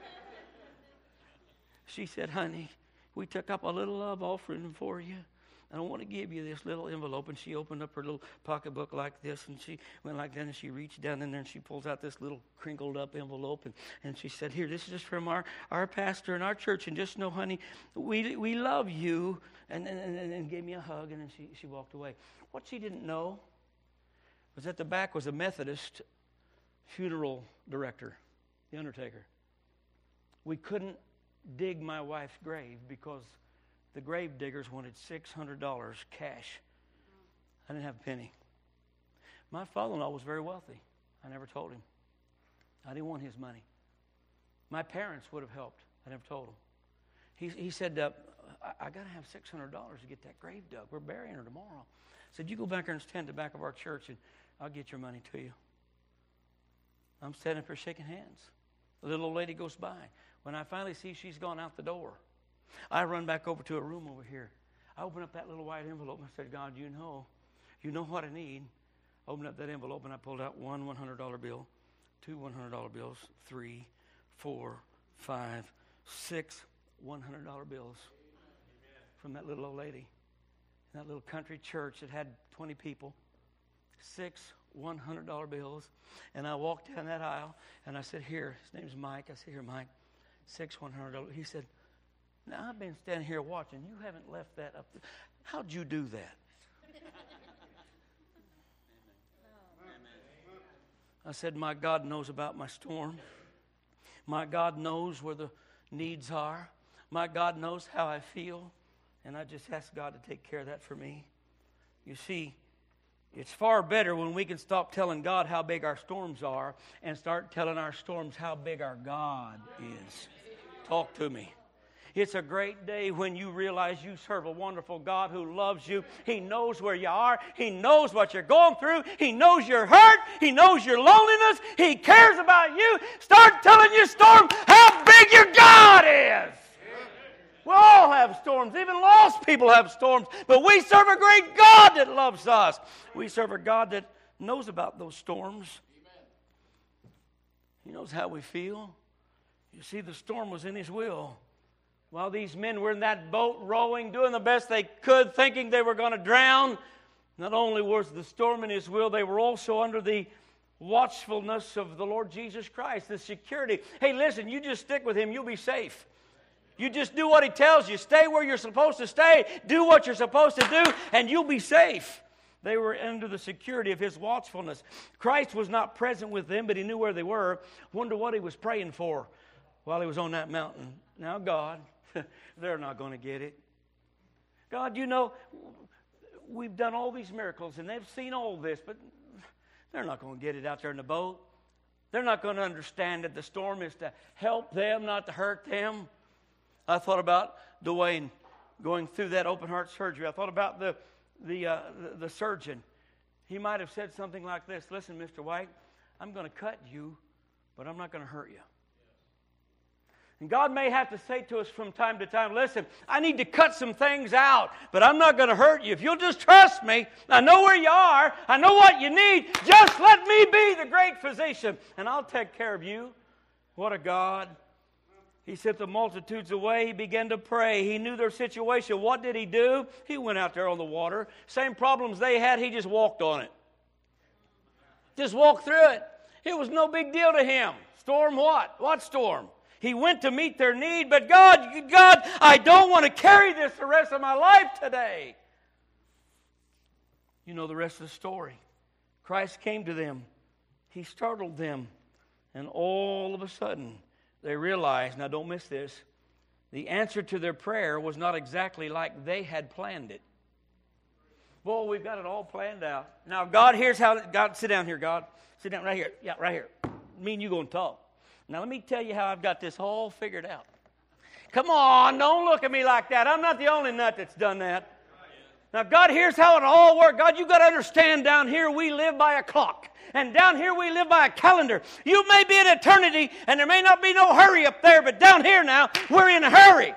She said, honey, we took up a little love offering for you. I don't want to give you this little envelope. And she opened up her little pocketbook like this, and she went like that, and she reached down in there, and she pulls out this little crinkled up envelope, and she said, here, this is just from our pastor in our church, and just know, honey, we love you, and gave me a hug, and then she walked away. What she didn't know was at the back was a Methodist funeral director, the undertaker. We couldn't dig my wife's grave because the grave diggers wanted $600 cash. I didn't have a penny. My father-in-law was very wealthy. I never told him. I didn't want his money. My parents would have helped. I never told him. He said, I got to have $600 to get that grave dug. We're burying her tomorrow. I said, you go back there and stand at the back of our church, and I'll get your money to you. I'm standing up here shaking hands. The little old lady goes by. When I finally see she's gone out the door, I run back over to a room over here. I open up that little white envelope and I said, God, you know what I need. I opened up that envelope and I pulled out one $100 bill, 2 $100 bills, 3, 4, 5, 6 $100 bills from that little old lady in that little country church that had 20 people. 6 $100 bills. And I walked down that aisle and I said, here, his name's Mike. I said, here, Mike, 6 $100. He said, now I've been standing here watching. You haven't left that up. How'd you do that? I said, my God knows about my storm. My God knows where the needs are. My God knows how I feel. And I just asked God to take care of that for me. You see, it's far better when we can stop telling God how big our storms are and start telling our storms how big our God is. Talk to me. It's a great day when you realize you serve a wonderful God who loves you. He knows where you are. He knows what you're going through. He knows your hurt. He knows your loneliness. He cares about you. Start telling your storm how big your God is. We all have storms. Even lost people have storms. But we serve a great God that loves us. We serve a God that knows about those storms. He knows how we feel. You see, the storm was in His will. While these men were in that boat rowing, doing the best they could, thinking they were going to drown, not only was the storm in His will, they were also under the watchfulness of the Lord Jesus Christ, the security. Hey, listen, you just stick with Him, you'll be safe. You just do what He tells you. Stay where you're supposed to stay. Do what you're supposed to do, and you'll be safe. They were under the security of His watchfulness. Christ was not present with them, but He knew where they were. Wonder what He was praying for while He was on that mountain. Now, God, they're not going to get it. God, you know, we've done all these miracles, and they've seen all this, but they're not going to get it out there in the boat. They're not going to understand that the storm is to help them, not to hurt them. I thought about Dwayne going through that open heart surgery. I thought about the surgeon. He might have said something like this: listen, Mr. White, I'm going to cut you, but I'm not going to hurt you. And God may have to say to us from time to time, listen, I need to cut some things out, but I'm not going to hurt you. If you'll just trust me, I know where you are, I know what you need, just let me be the great physician, and I'll take care of you. What a God. He sent the multitudes away. He began to pray. He knew their situation. What did He do? He went out there on the water. Same problems they had, He just walked on it. Just walked through it. It was no big deal to Him. Storm what? What storm? He went to meet their need, but God, I don't want to carry this the rest of my life today. You know the rest of the story. Christ came to them. He startled them. And all of a sudden, they realized, now don't miss this, the answer to their prayer was not exactly like they had planned it. Boy, we've got it all planned out. Now, God, here's how, God, sit down here, God. Sit down right here. Yeah, right here. Me and you going to talk. Now, let me tell you how I've got this all figured out. Come on, don't look at me like that. I'm not the only nut that's done that. Now, God, here's how it all works. God, you've got to understand, down here we live by a clock. And down here we live by a calendar. You may be in eternity, and there may not be no hurry up there, but down here now, we're in a hurry.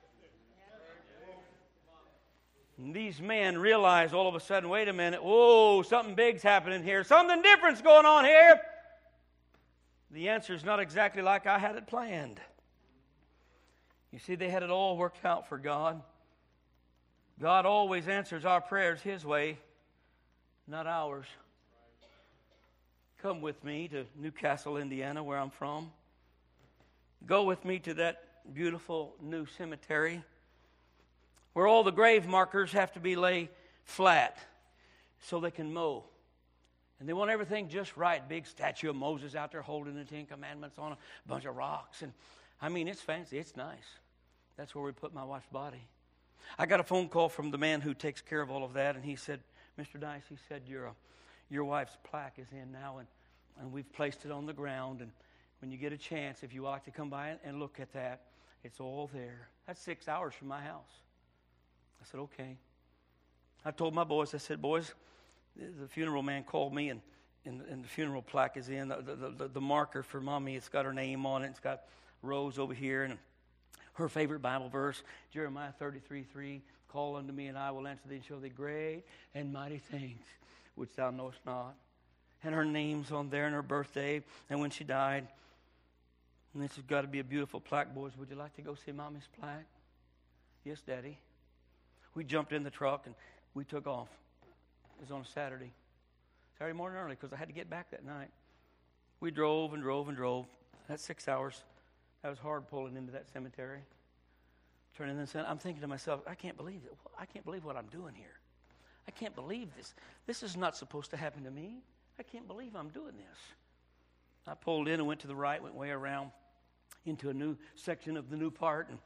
And these men realize all of a sudden, wait a minute, whoa, something big's happening here. Something different's going on here. The answer is not exactly like I had it planned. You see, they had it all worked out for God. God always answers our prayers His way, not ours. Come with me to Newcastle, Indiana, where I'm from. Go with me to that beautiful new cemetery where all the grave markers have to be laid flat so they can mow. And they want everything just right. Big statue of Moses out there holding the Ten Commandments on a bunch of rocks. And I mean, it's fancy. It's nice. That's where we put my wife's body. I got a phone call from the man who takes care of all of that. And he said, Mr. Dice, he said, your wife's plaque is in now. And we've placed it on the ground. And when you get a chance, if you like to come by and look at that, it's all there. That's 6 hours from my house. I said, okay. I told my boys, I said, boys, the funeral man called me, and the funeral plaque is in. The marker for Mommy, it's got her name on it. It's got Rose over here, and her favorite Bible verse, Jeremiah 33:3, call unto me, and I will answer thee and show thee great and mighty things which thou knowest not. and her name's on there and her birthday and when she died. And this has got to be a beautiful plaque. Boys, would you like to go see Mommy's plaque? Yes, Daddy. We jumped in the truck and we took off. It was on a Saturday morning early because I had to get back that night. We drove and drove and drove. That's 6 hours. That was hard pulling into that cemetery. Turning in the I'm thinking to myself, I can't believe it. I can't believe what I'm doing here. I can't believe this. This is not supposed to happen to me. I can't believe I'm doing this. I pulled in and went to the right, went way around into a new section of the new part, and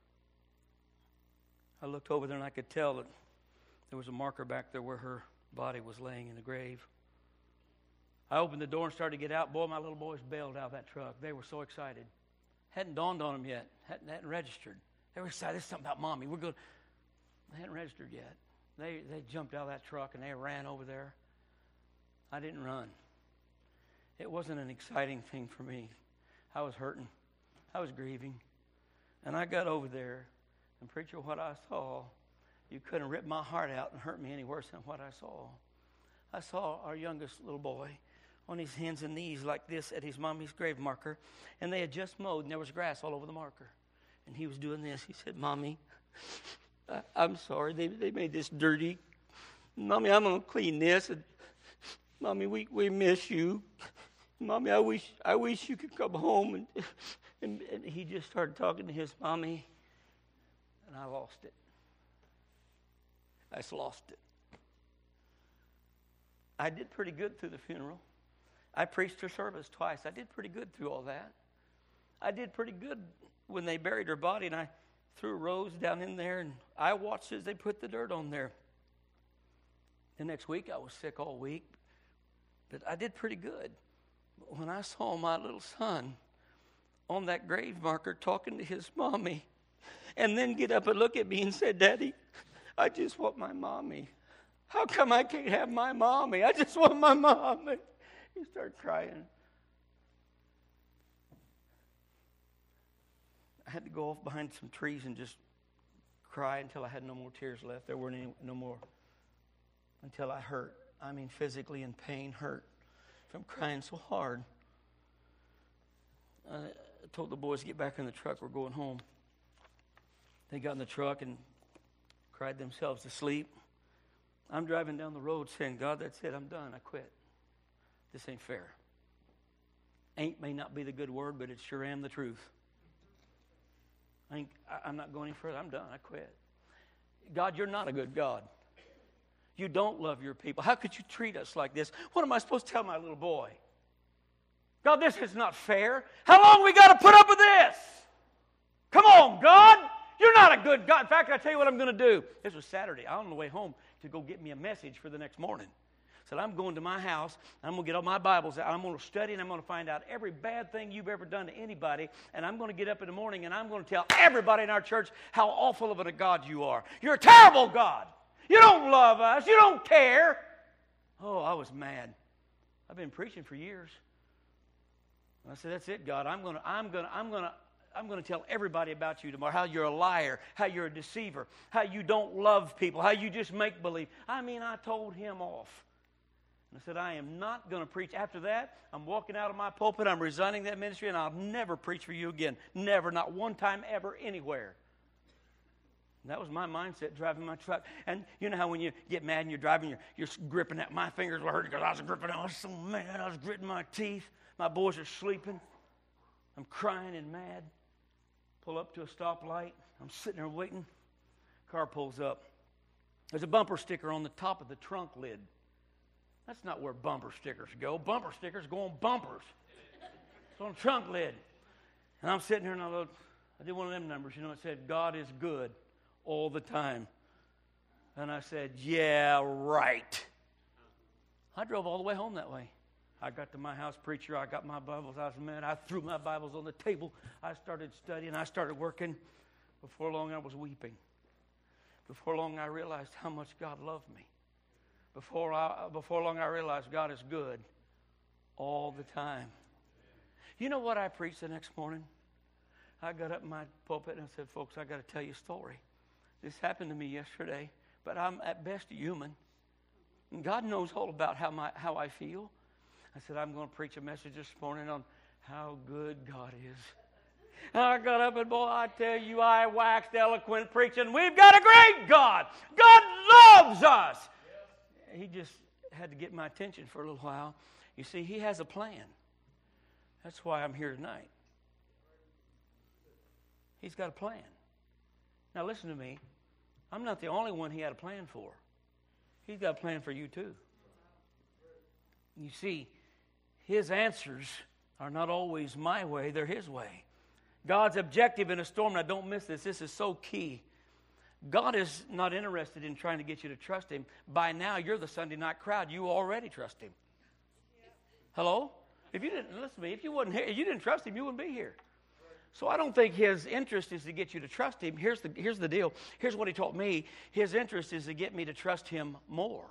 I looked over there and I could tell that there was a marker back there where her body was laying in the grave. I opened the door and started to get out. Boy, my little boys bailed out of that truck. They were so excited. Hadn't dawned on them yet. Hadn't registered. They were excited. There's something about Mommy. We're good. They hadn't registered yet. They jumped out of that truck and they ran over there. I didn't run. It wasn't an exciting thing for me. I was hurting. I was grieving. And I got over there, and preacher, what I saw, you couldn't rip my heart out and hurt me any worse than what I saw. I saw our youngest little boy on his hands and knees like this at his mommy's grave marker, and they had just mowed, and there was grass all over the marker. And he was doing this. He said, Mommy, I'm sorry. They made this dirty. Mommy, I'm going to clean this. And, Mommy, we miss you. Mommy, I wish you could come home. And he just started talking to his mommy, and I lost it. I just lost it. I did pretty good through the funeral. I preached her service twice. I did pretty good through all that. I did pretty good when they buried her body, and I threw a rose down in there, and I watched as they put the dirt on there. The next week, I was sick all week, but I did pretty good. But when I saw my little son on that grave marker talking to his mommy, and then get up and look at me and say, Daddy, I just want my mommy. How come I can't have my mommy? I just want my mommy. He started crying. I had to go off behind some trees and just cry until I had no more tears left. There weren't no more. Until I hurt. I mean, physically in pain, hurt from crying so hard. I told the boys to get back in the truck. We're going home. They got in the truck and cried themselves to sleep. I'm driving down the road saying, God, that's it. I'm done. I quit. This ain't fair. Ain't may not be the good word, but it sure am the truth. I'm not going any further. I'm done. I quit. God, you're not a good God. You don't love your people. How could you treat us like this? What am I supposed to tell my little boy? God, this is not fair. How long we got to put up with this? Come on, God. You're not a good God. In fact, I tell you what I'm going to do. This was Saturday. I'm on the way home to go get me a message for the next morning. So I'm going to my house. I'm going to get all my Bibles out. I'm going to study, and I'm going to find out every bad thing you've ever done to anybody. And I'm going to get up in the morning, and I'm going to tell everybody in our church how awful of a God you are. You're a terrible God. You don't love us. You don't care. Oh, I was mad. I've been preaching for years. And I said, that's it, God. I'm going to tell everybody about you tomorrow, how you're a liar, how you're a deceiver, how you don't love people, how you just make believe. I mean, I told him off. And I said, I am not going to preach. After that, I'm walking out of my pulpit. I'm resigning that ministry, and I'll never preach for you again. Never, not one time ever, anywhere. And that was my mindset driving my truck. And you know how when you get mad and you're driving, you're gripping at my fingers were hurting because I was gripping. I was so mad. I was gritting my teeth. My boys are sleeping. I'm crying and mad. Pull up to a stoplight. I'm sitting there waiting. Car pulls up. There's a bumper sticker on the top of the trunk lid. That's not where bumper stickers go. Bumper stickers go on bumpers. It's on the trunk lid. And I'm sitting here and I did one of them numbers. It said, God is good all the time. And I said, yeah, right. I drove all the way home that way. I got to my house, preacher. I got my Bibles. I was mad. I threw my Bibles on the table. I started studying. I started working. Before long, I was weeping. Before long, I realized how much God loved me. Before long, I realized God is good all the time. You know what I preached the next morning? I got up in my pulpit and I said, folks, I got to tell you a story. This happened to me yesterday, but I'm at best human. And God knows all about how I feel. I said, I'm going to preach a message this morning on how good God is. I got up and, boy, I tell you, I waxed eloquent preaching. We've got a great God. God loves us. He just had to get my attention for a little while. You see, He has a plan. That's why I'm here tonight. He's got a plan. Now, listen to me. I'm not the only one He had a plan for. He's got a plan for you too. You see, His answers are not always my way, they're His way. God's objective in a storm, now don't miss this, this is so key. God is not interested in trying to get you to trust Him. By now, you're the Sunday night crowd. You already trust Him. Hello? If you didn't, listen to me, if you didn't trust Him, you wouldn't be here. So I don't think His interest is to get you to trust Him. Here's the deal. Here's what He taught me. His interest is to get me to trust Him more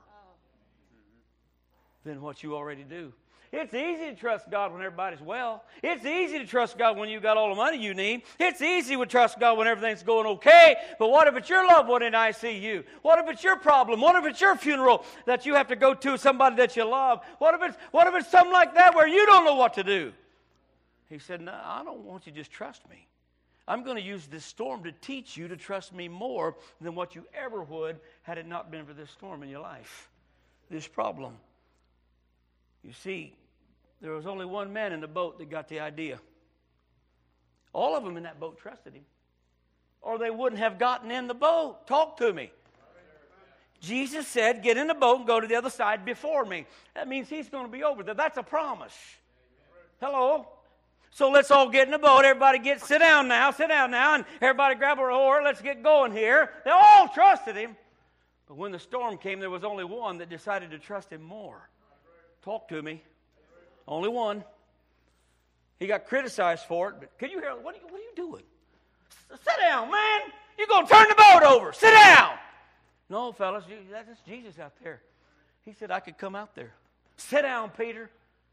than what you already do. It's easy to trust God when everybody's well. It's easy to trust God when you've got all the money you need. It's easy to trust God when everything's going okay. But what if it's your loved one in ICU? What if it's your problem? What if it's your funeral that you have to go to somebody that you love? What if it's something like that where you don't know what to do? He said, no, I don't want you to just trust me. I'm going to use this storm to teach you to trust me more than what you ever would had it not been for this storm in your life, this problem. You see, there was only one man in the boat that got the idea. All of them in that boat trusted Him, or they wouldn't have gotten in the boat. Talk to me. Jesus said, get in the boat and go to the other side before me. That means He's going to be over there. That's a promise. Hello? So let's all get in the boat. Everybody sit down now, and everybody grab a oar. Let's get going here. They all trusted Him. But when the storm came, there was only one that decided to trust Him more. Talk to me. Only one. He got criticized for it, but can you hear, what are you doing? Sit down, man. You're going to turn the boat over. Sit down. No, fellas, that's Jesus out there. He said, I could come out there. Sit down, Peter.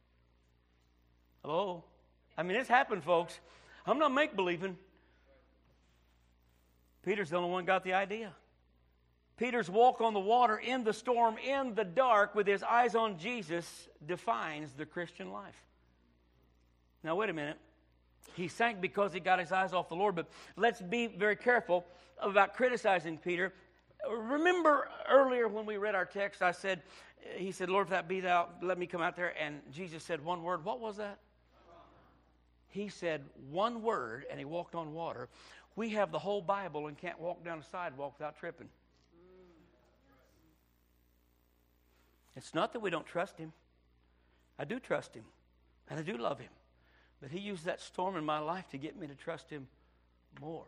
Hello? I mean, it's happened, folks. I'm not make-believing. Peter's the only one got the idea. Peter's walk on the water in the storm, in the dark, with his eyes on Jesus, defines the Christian life. Now, wait a minute. He sank because he got his eyes off the Lord, but let's be very careful about criticizing Peter. Remember earlier when we read our text, he said, Lord, if that be thou, let me come out there. And Jesus said one word. What was that? He said one word, and he walked on water. We have the whole Bible and can't walk down a sidewalk without tripping. It's not that we don't trust Him. I do trust Him, and I do love Him. But He used that storm in my life to get me to trust Him more.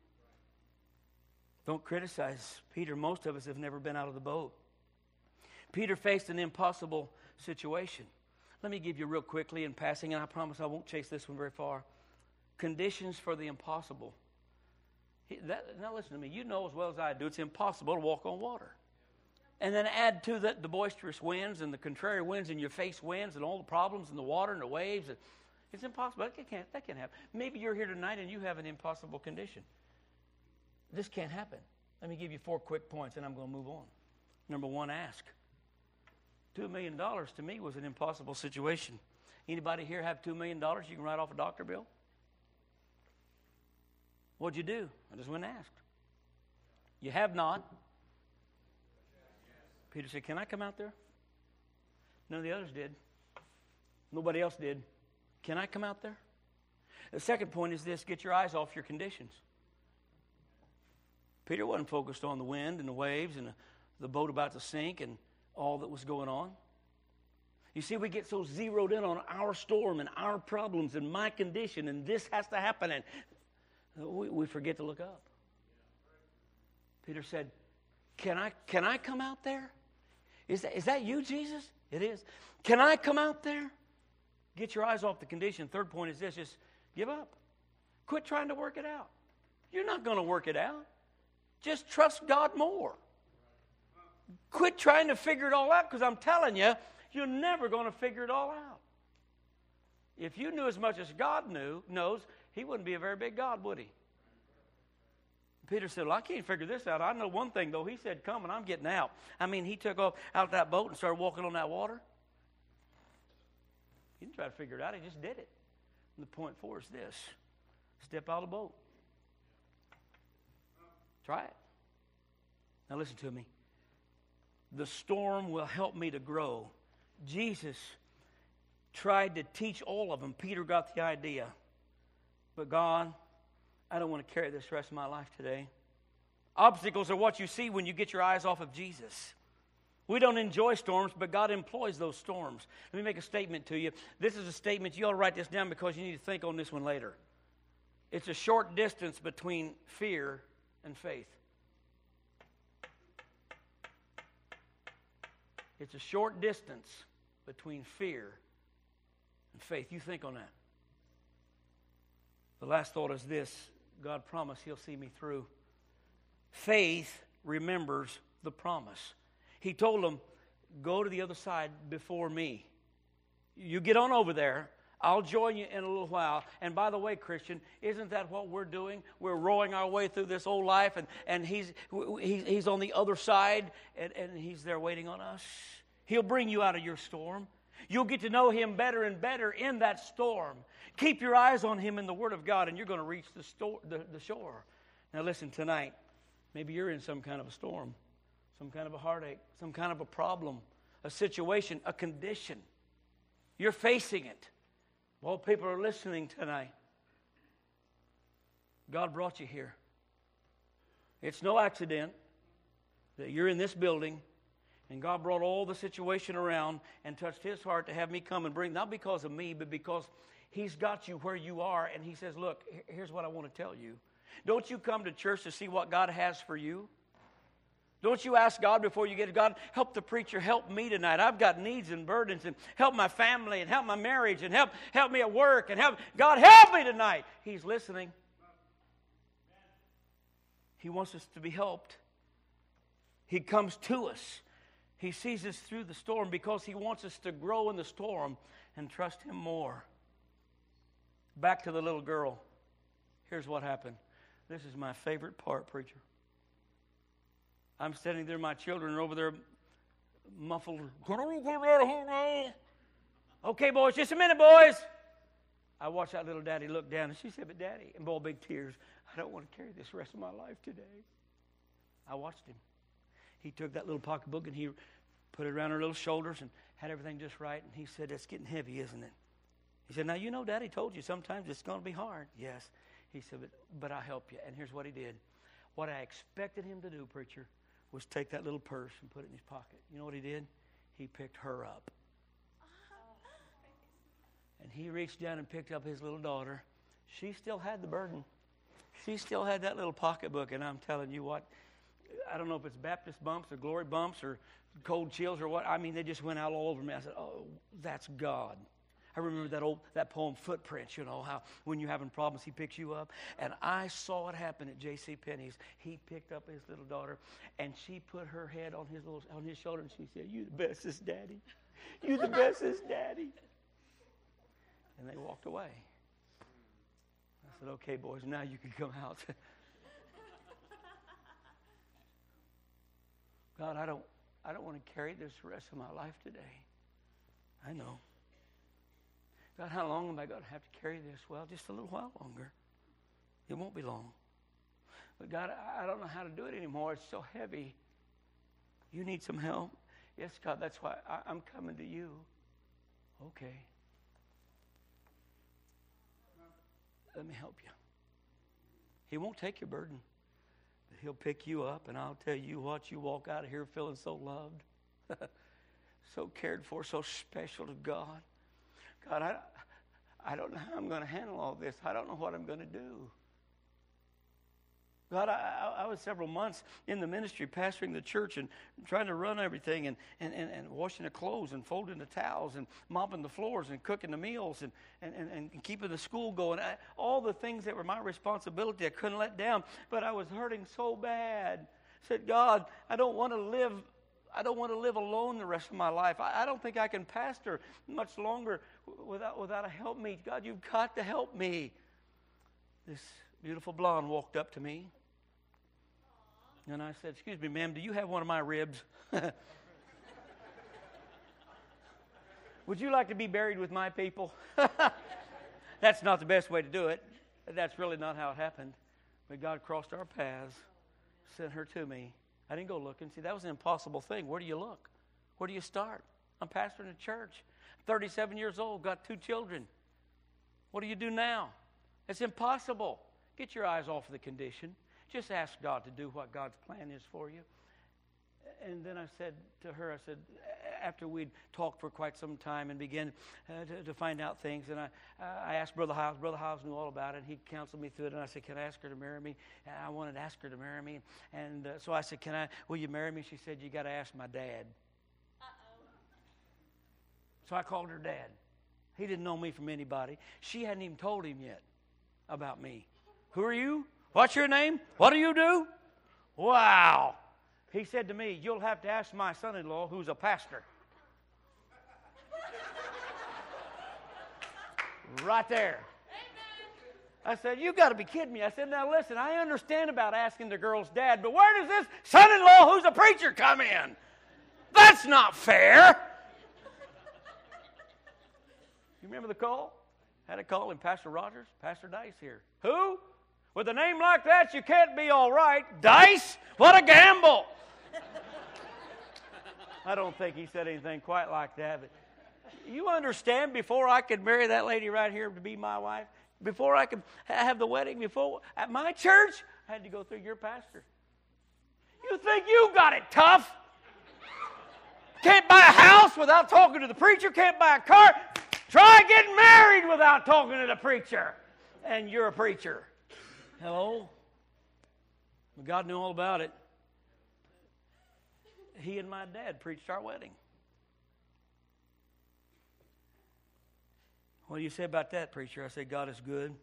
Don't criticize Peter. Most of us have never been out of the boat. Peter faced an impossible situation. Let me give you real quickly in passing, and I promise I won't chase this one very far. Conditions for the impossible. Now listen to me. You know as well as I do, it's impossible to walk on water. And then add to that the boisterous winds and the contrary winds and your face winds and all the problems and the water and the waves. It's impossible. That can't happen. Maybe you're here tonight and you have an impossible condition. This can't happen. Let me give you 4 quick points and I'm going to move on. Number 1, ask. $2 million to me was an impossible situation. Anybody here have $2 million you can write off a doctor bill? What'd you do? I just went and asked. You have not. Peter said, can I come out there? None of the others did. Nobody else did. Can I come out there? The second point is this: get your eyes off your conditions. Peter wasn't focused on the wind and the waves and the boat about to sink and all that was going on. You see, we get so zeroed in on our storm and our problems and my condition and this has to happen, and we forget to look up. Peter said, can I come out there? Is that you, Jesus? It is. Can I come out there? Get your eyes off the condition. Third point is this: just give up. Quit trying to work it out. You're not going to work it out. Just trust God more. Quit trying to figure it all out, because I'm telling you, you're never going to figure it all out. If you knew as much as God knows, He wouldn't be a very big God, would He? Peter said, well, I can't figure this out. I know one thing, though. He said, come, and I'm getting out. I mean, he took off out that boat and started walking on that water. He didn't try to figure it out. He just did it. And the point for is this. Step out of the boat. Try it. Now listen to me. The storm will help me to grow. Jesus tried to teach all of them. Peter got the idea. But God, I don't want to carry this rest of my life today. Obstacles are what you see when you get your eyes off of Jesus. We don't enjoy storms, but God employs those storms. Let me make a statement to you. This is a statement. You ought to write this down because you need to think on this one later. It's a short distance between fear and faith. It's a short distance between fear and faith. You think on that. The last thought is this. God promised He'll see me through. Faith remembers the promise. He told them, go to the other side before me. You get on over there. I'll join you in a little while. And by the way, Christian, isn't that what we're doing? We're rowing our way through this old life, and he's on the other side, and He's there waiting on us. He'll bring you out of your storm. You'll get to know Him better and better in that storm. Keep your eyes on Him in the Word of God, and you're going to reach the shore. Now listen, tonight, maybe you're in some kind of a storm, some kind of a heartache, some kind of a problem, a situation, a condition. You're facing it. Well, people are listening tonight. God brought you here. It's no accident that you're in this building, and God brought all the situation around and touched His heart to have me come and bring, not because of me, but because He's got you where you are, and He says, look, here's what I want to tell you. Don't you come to church to see what God has for you? Don't you ask God before you get to God, help the preacher, help me tonight. I've got needs and burdens, and help my family, and help my marriage, and help me at work, and God, help me tonight. He's listening. He wants us to be helped. He comes to us. He sees us through the storm because He wants us to grow in the storm and trust Him more. Back to the little girl. Here's what happened. This is my favorite part, preacher. I'm standing there, my children are over there muffled. Okay, boys, just a minute, boys. I watched that little daddy look down, and she said, but Daddy, and boy, big tears, I don't want to carry this rest of my life today. I watched him. He took that little pocketbook, and he put it around her little shoulders and had everything just right, and he said, it's getting heavy, isn't it? He said, now, you know, Daddy told you sometimes it's going to be hard. Yes. He said, but I'll help you. And here's what he did. What I expected him to do, preacher, was take that little purse and put it in his pocket. You know what he did? He picked her up. And he reached down and picked up his little daughter. She still had the burden. She still had that little pocketbook. And I'm telling you what, I don't know if it's Baptist bumps or glory bumps or cold chills or what. I mean, they just went out all over me. I said, oh, that's God. I remember that poem, Footprints, you know, how when you're having problems, He picks you up. And I saw it happen at J.C. Penney's. He picked up his little daughter, and she put her head on his shoulder, and she said, you the bestest daddy. You the bestest daddy. And they walked away. I said, okay, boys, now you can come out. God, I don't want to carry this the rest of my life today. I know. God, how long am I going to have to carry this? Well, just a little while longer. It won't be long. But God, I don't know how to do it anymore. It's so heavy. You need some help? Yes, God, that's why I'm coming to you. Okay. Let me help you. He won't take your burden, but He'll pick you up, and I'll tell you what, you walk out of here feeling so loved, so cared for, so special to God. God, I don't know how I'm going to handle all this. I don't know what I'm going to do. God, I was several months in the ministry, pastoring the church and trying to run everything and washing the clothes and folding the towels and mopping the floors and cooking the meals and keeping the school going. All the things that were my responsibility I couldn't let down, but I was hurting so bad. I said, God, I don't want to live alone the rest of my life. I don't think I can pastor much longer without a helpmeet. God, you've got to help me. This beautiful blonde walked up to me. And I said, excuse me, ma'am, do you have one of my ribs? Would you like to be buried with my people? That's not the best way to do it. That's really not how it happened. But God crossed our paths, sent her to me. I didn't go looking. See, that was an impossible thing. Where do you look? Where do you start? I'm pastoring a church. 37 years old, got 2 children. What do you do now? It's impossible. Get your eyes off of the condition. Just ask God to do what God's plan is for you. And then I said to her, after we'd talked for quite some time and began to find out things, and I asked Brother Hiles. Brother Hiles knew all about it. He counseled me through it, and I said, can I ask her to marry me? And I wanted to ask her to marry me. And so I said, will you marry me? She said, you got to ask my dad. So I called her dad. He didn't know me from anybody. She hadn't even told him yet about me. Who are you? What's your name? What do you do? Wow. He said to me, you'll have to ask my son-in-law who's a pastor. Right there. I said, you got to be kidding me. I said, now listen, I understand about asking the girl's dad, but where does this son-in-law who's a preacher come in? That's not fair. You remember the call? Had a call in Pastor Rogers, Pastor Dice here. Who? With a name like that, you can't be all right. Dice? What a gamble. I don't think he said anything quite like that. But you understand, before I could marry that lady right here to be my wife, before I could have the wedding, before at my church, I had to go through your pastor. You think you got it tough? Can't buy a house without talking to the preacher. Can't buy a car. Try getting married without talking to the preacher. And you're a preacher. Hello? God knew all about it. He and my dad preached our wedding. What do you say about that, preacher? I say, God is good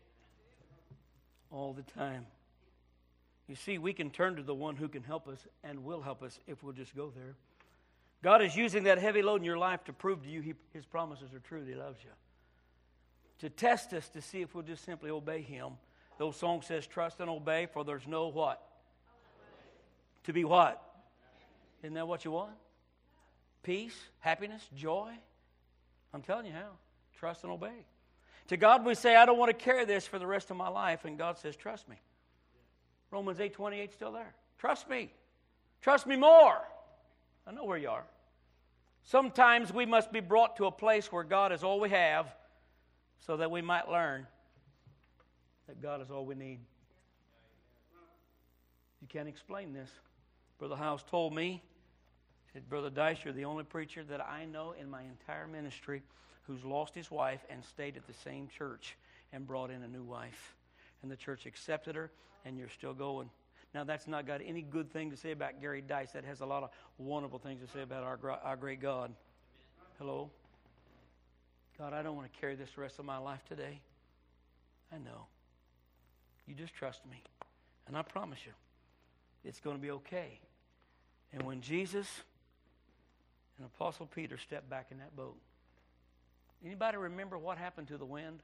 all the time. You see, we can turn to the one who can help us and will help us if we'll just go there. God is using that heavy load in your life to prove to you His promises are true, that He loves you. To test us to see if we'll just simply obey Him. The old song says, trust and obey, for there's no what? To be what? Isn't that what you want? Peace, happiness, joy? I'm telling you how. Trust and obey. To God we say, I don't want to carry this for the rest of my life. And God says, trust me. Romans 8:28 still there. Trust me. Trust me more. I know where you are. Sometimes we must be brought to a place where God is all we have so that we might learn that God is all we need. You can't explain this. Brother House told me, he said, Brother Dice, you're the only preacher that I know in my entire ministry who's lost his wife and stayed at the same church and brought in a new wife. And the church accepted her, and you're still going. Now, that's not got any good thing to say about Gary Dice. That has a lot of wonderful things to say about our great God. Hello? God, I don't want to carry this the rest of my life today. I know. You just trust me. And I promise you, it's going to be okay. And when Jesus and Apostle Peter stepped back in that boat, anybody remember what happened to the wind?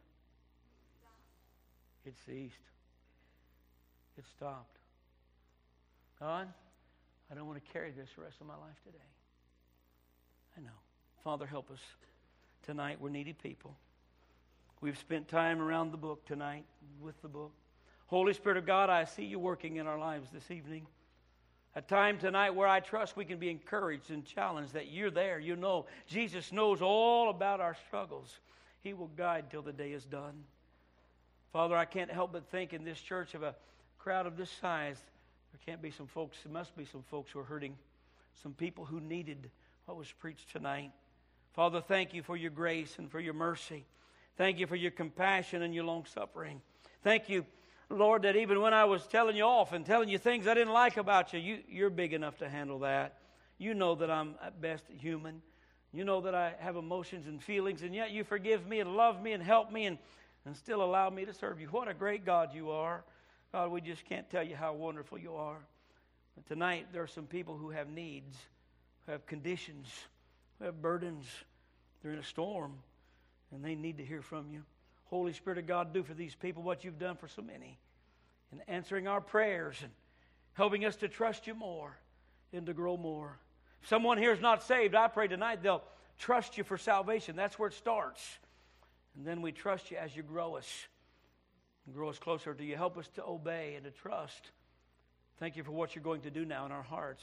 It ceased. It stopped. God, I don't want to carry this the rest of my life today. I know. Father, help us. Tonight, we're needy people. We've spent time around the book tonight with the book. Holy Spirit of God, I see you working in our lives this evening. A time tonight where I trust we can be encouraged and challenged that you're there. You know, Jesus knows all about our struggles. He will guide till the day is done. Father, I can't help but think in this church of a crowd of this size, there must be some folks who are hurting, some people who needed what was preached tonight. Father, thank you for your grace and for your mercy. Thank you for your compassion and your long-suffering. Thank you, Lord, that even when I was telling you off and telling you things I didn't like about you, you're big enough to handle that. You know that I'm at best human. You know that I have emotions and feelings, and yet you forgive me and love me and help me and still allow me to serve you. What a great God you are. God, we just can't tell you how wonderful you are. But tonight, there are some people who have needs, who have conditions, who have burdens. They're in a storm, and they need to hear from you. Holy Spirit of God, do for these people what you've done for so many in answering our prayers and helping us to trust you more and to grow more. If someone here is not saved, I pray tonight they'll trust you for salvation. That's where it starts. And then we trust you as you grow us. And grow us closer to you. Help us to obey and to trust. Thank you for what you're going to do now in our hearts.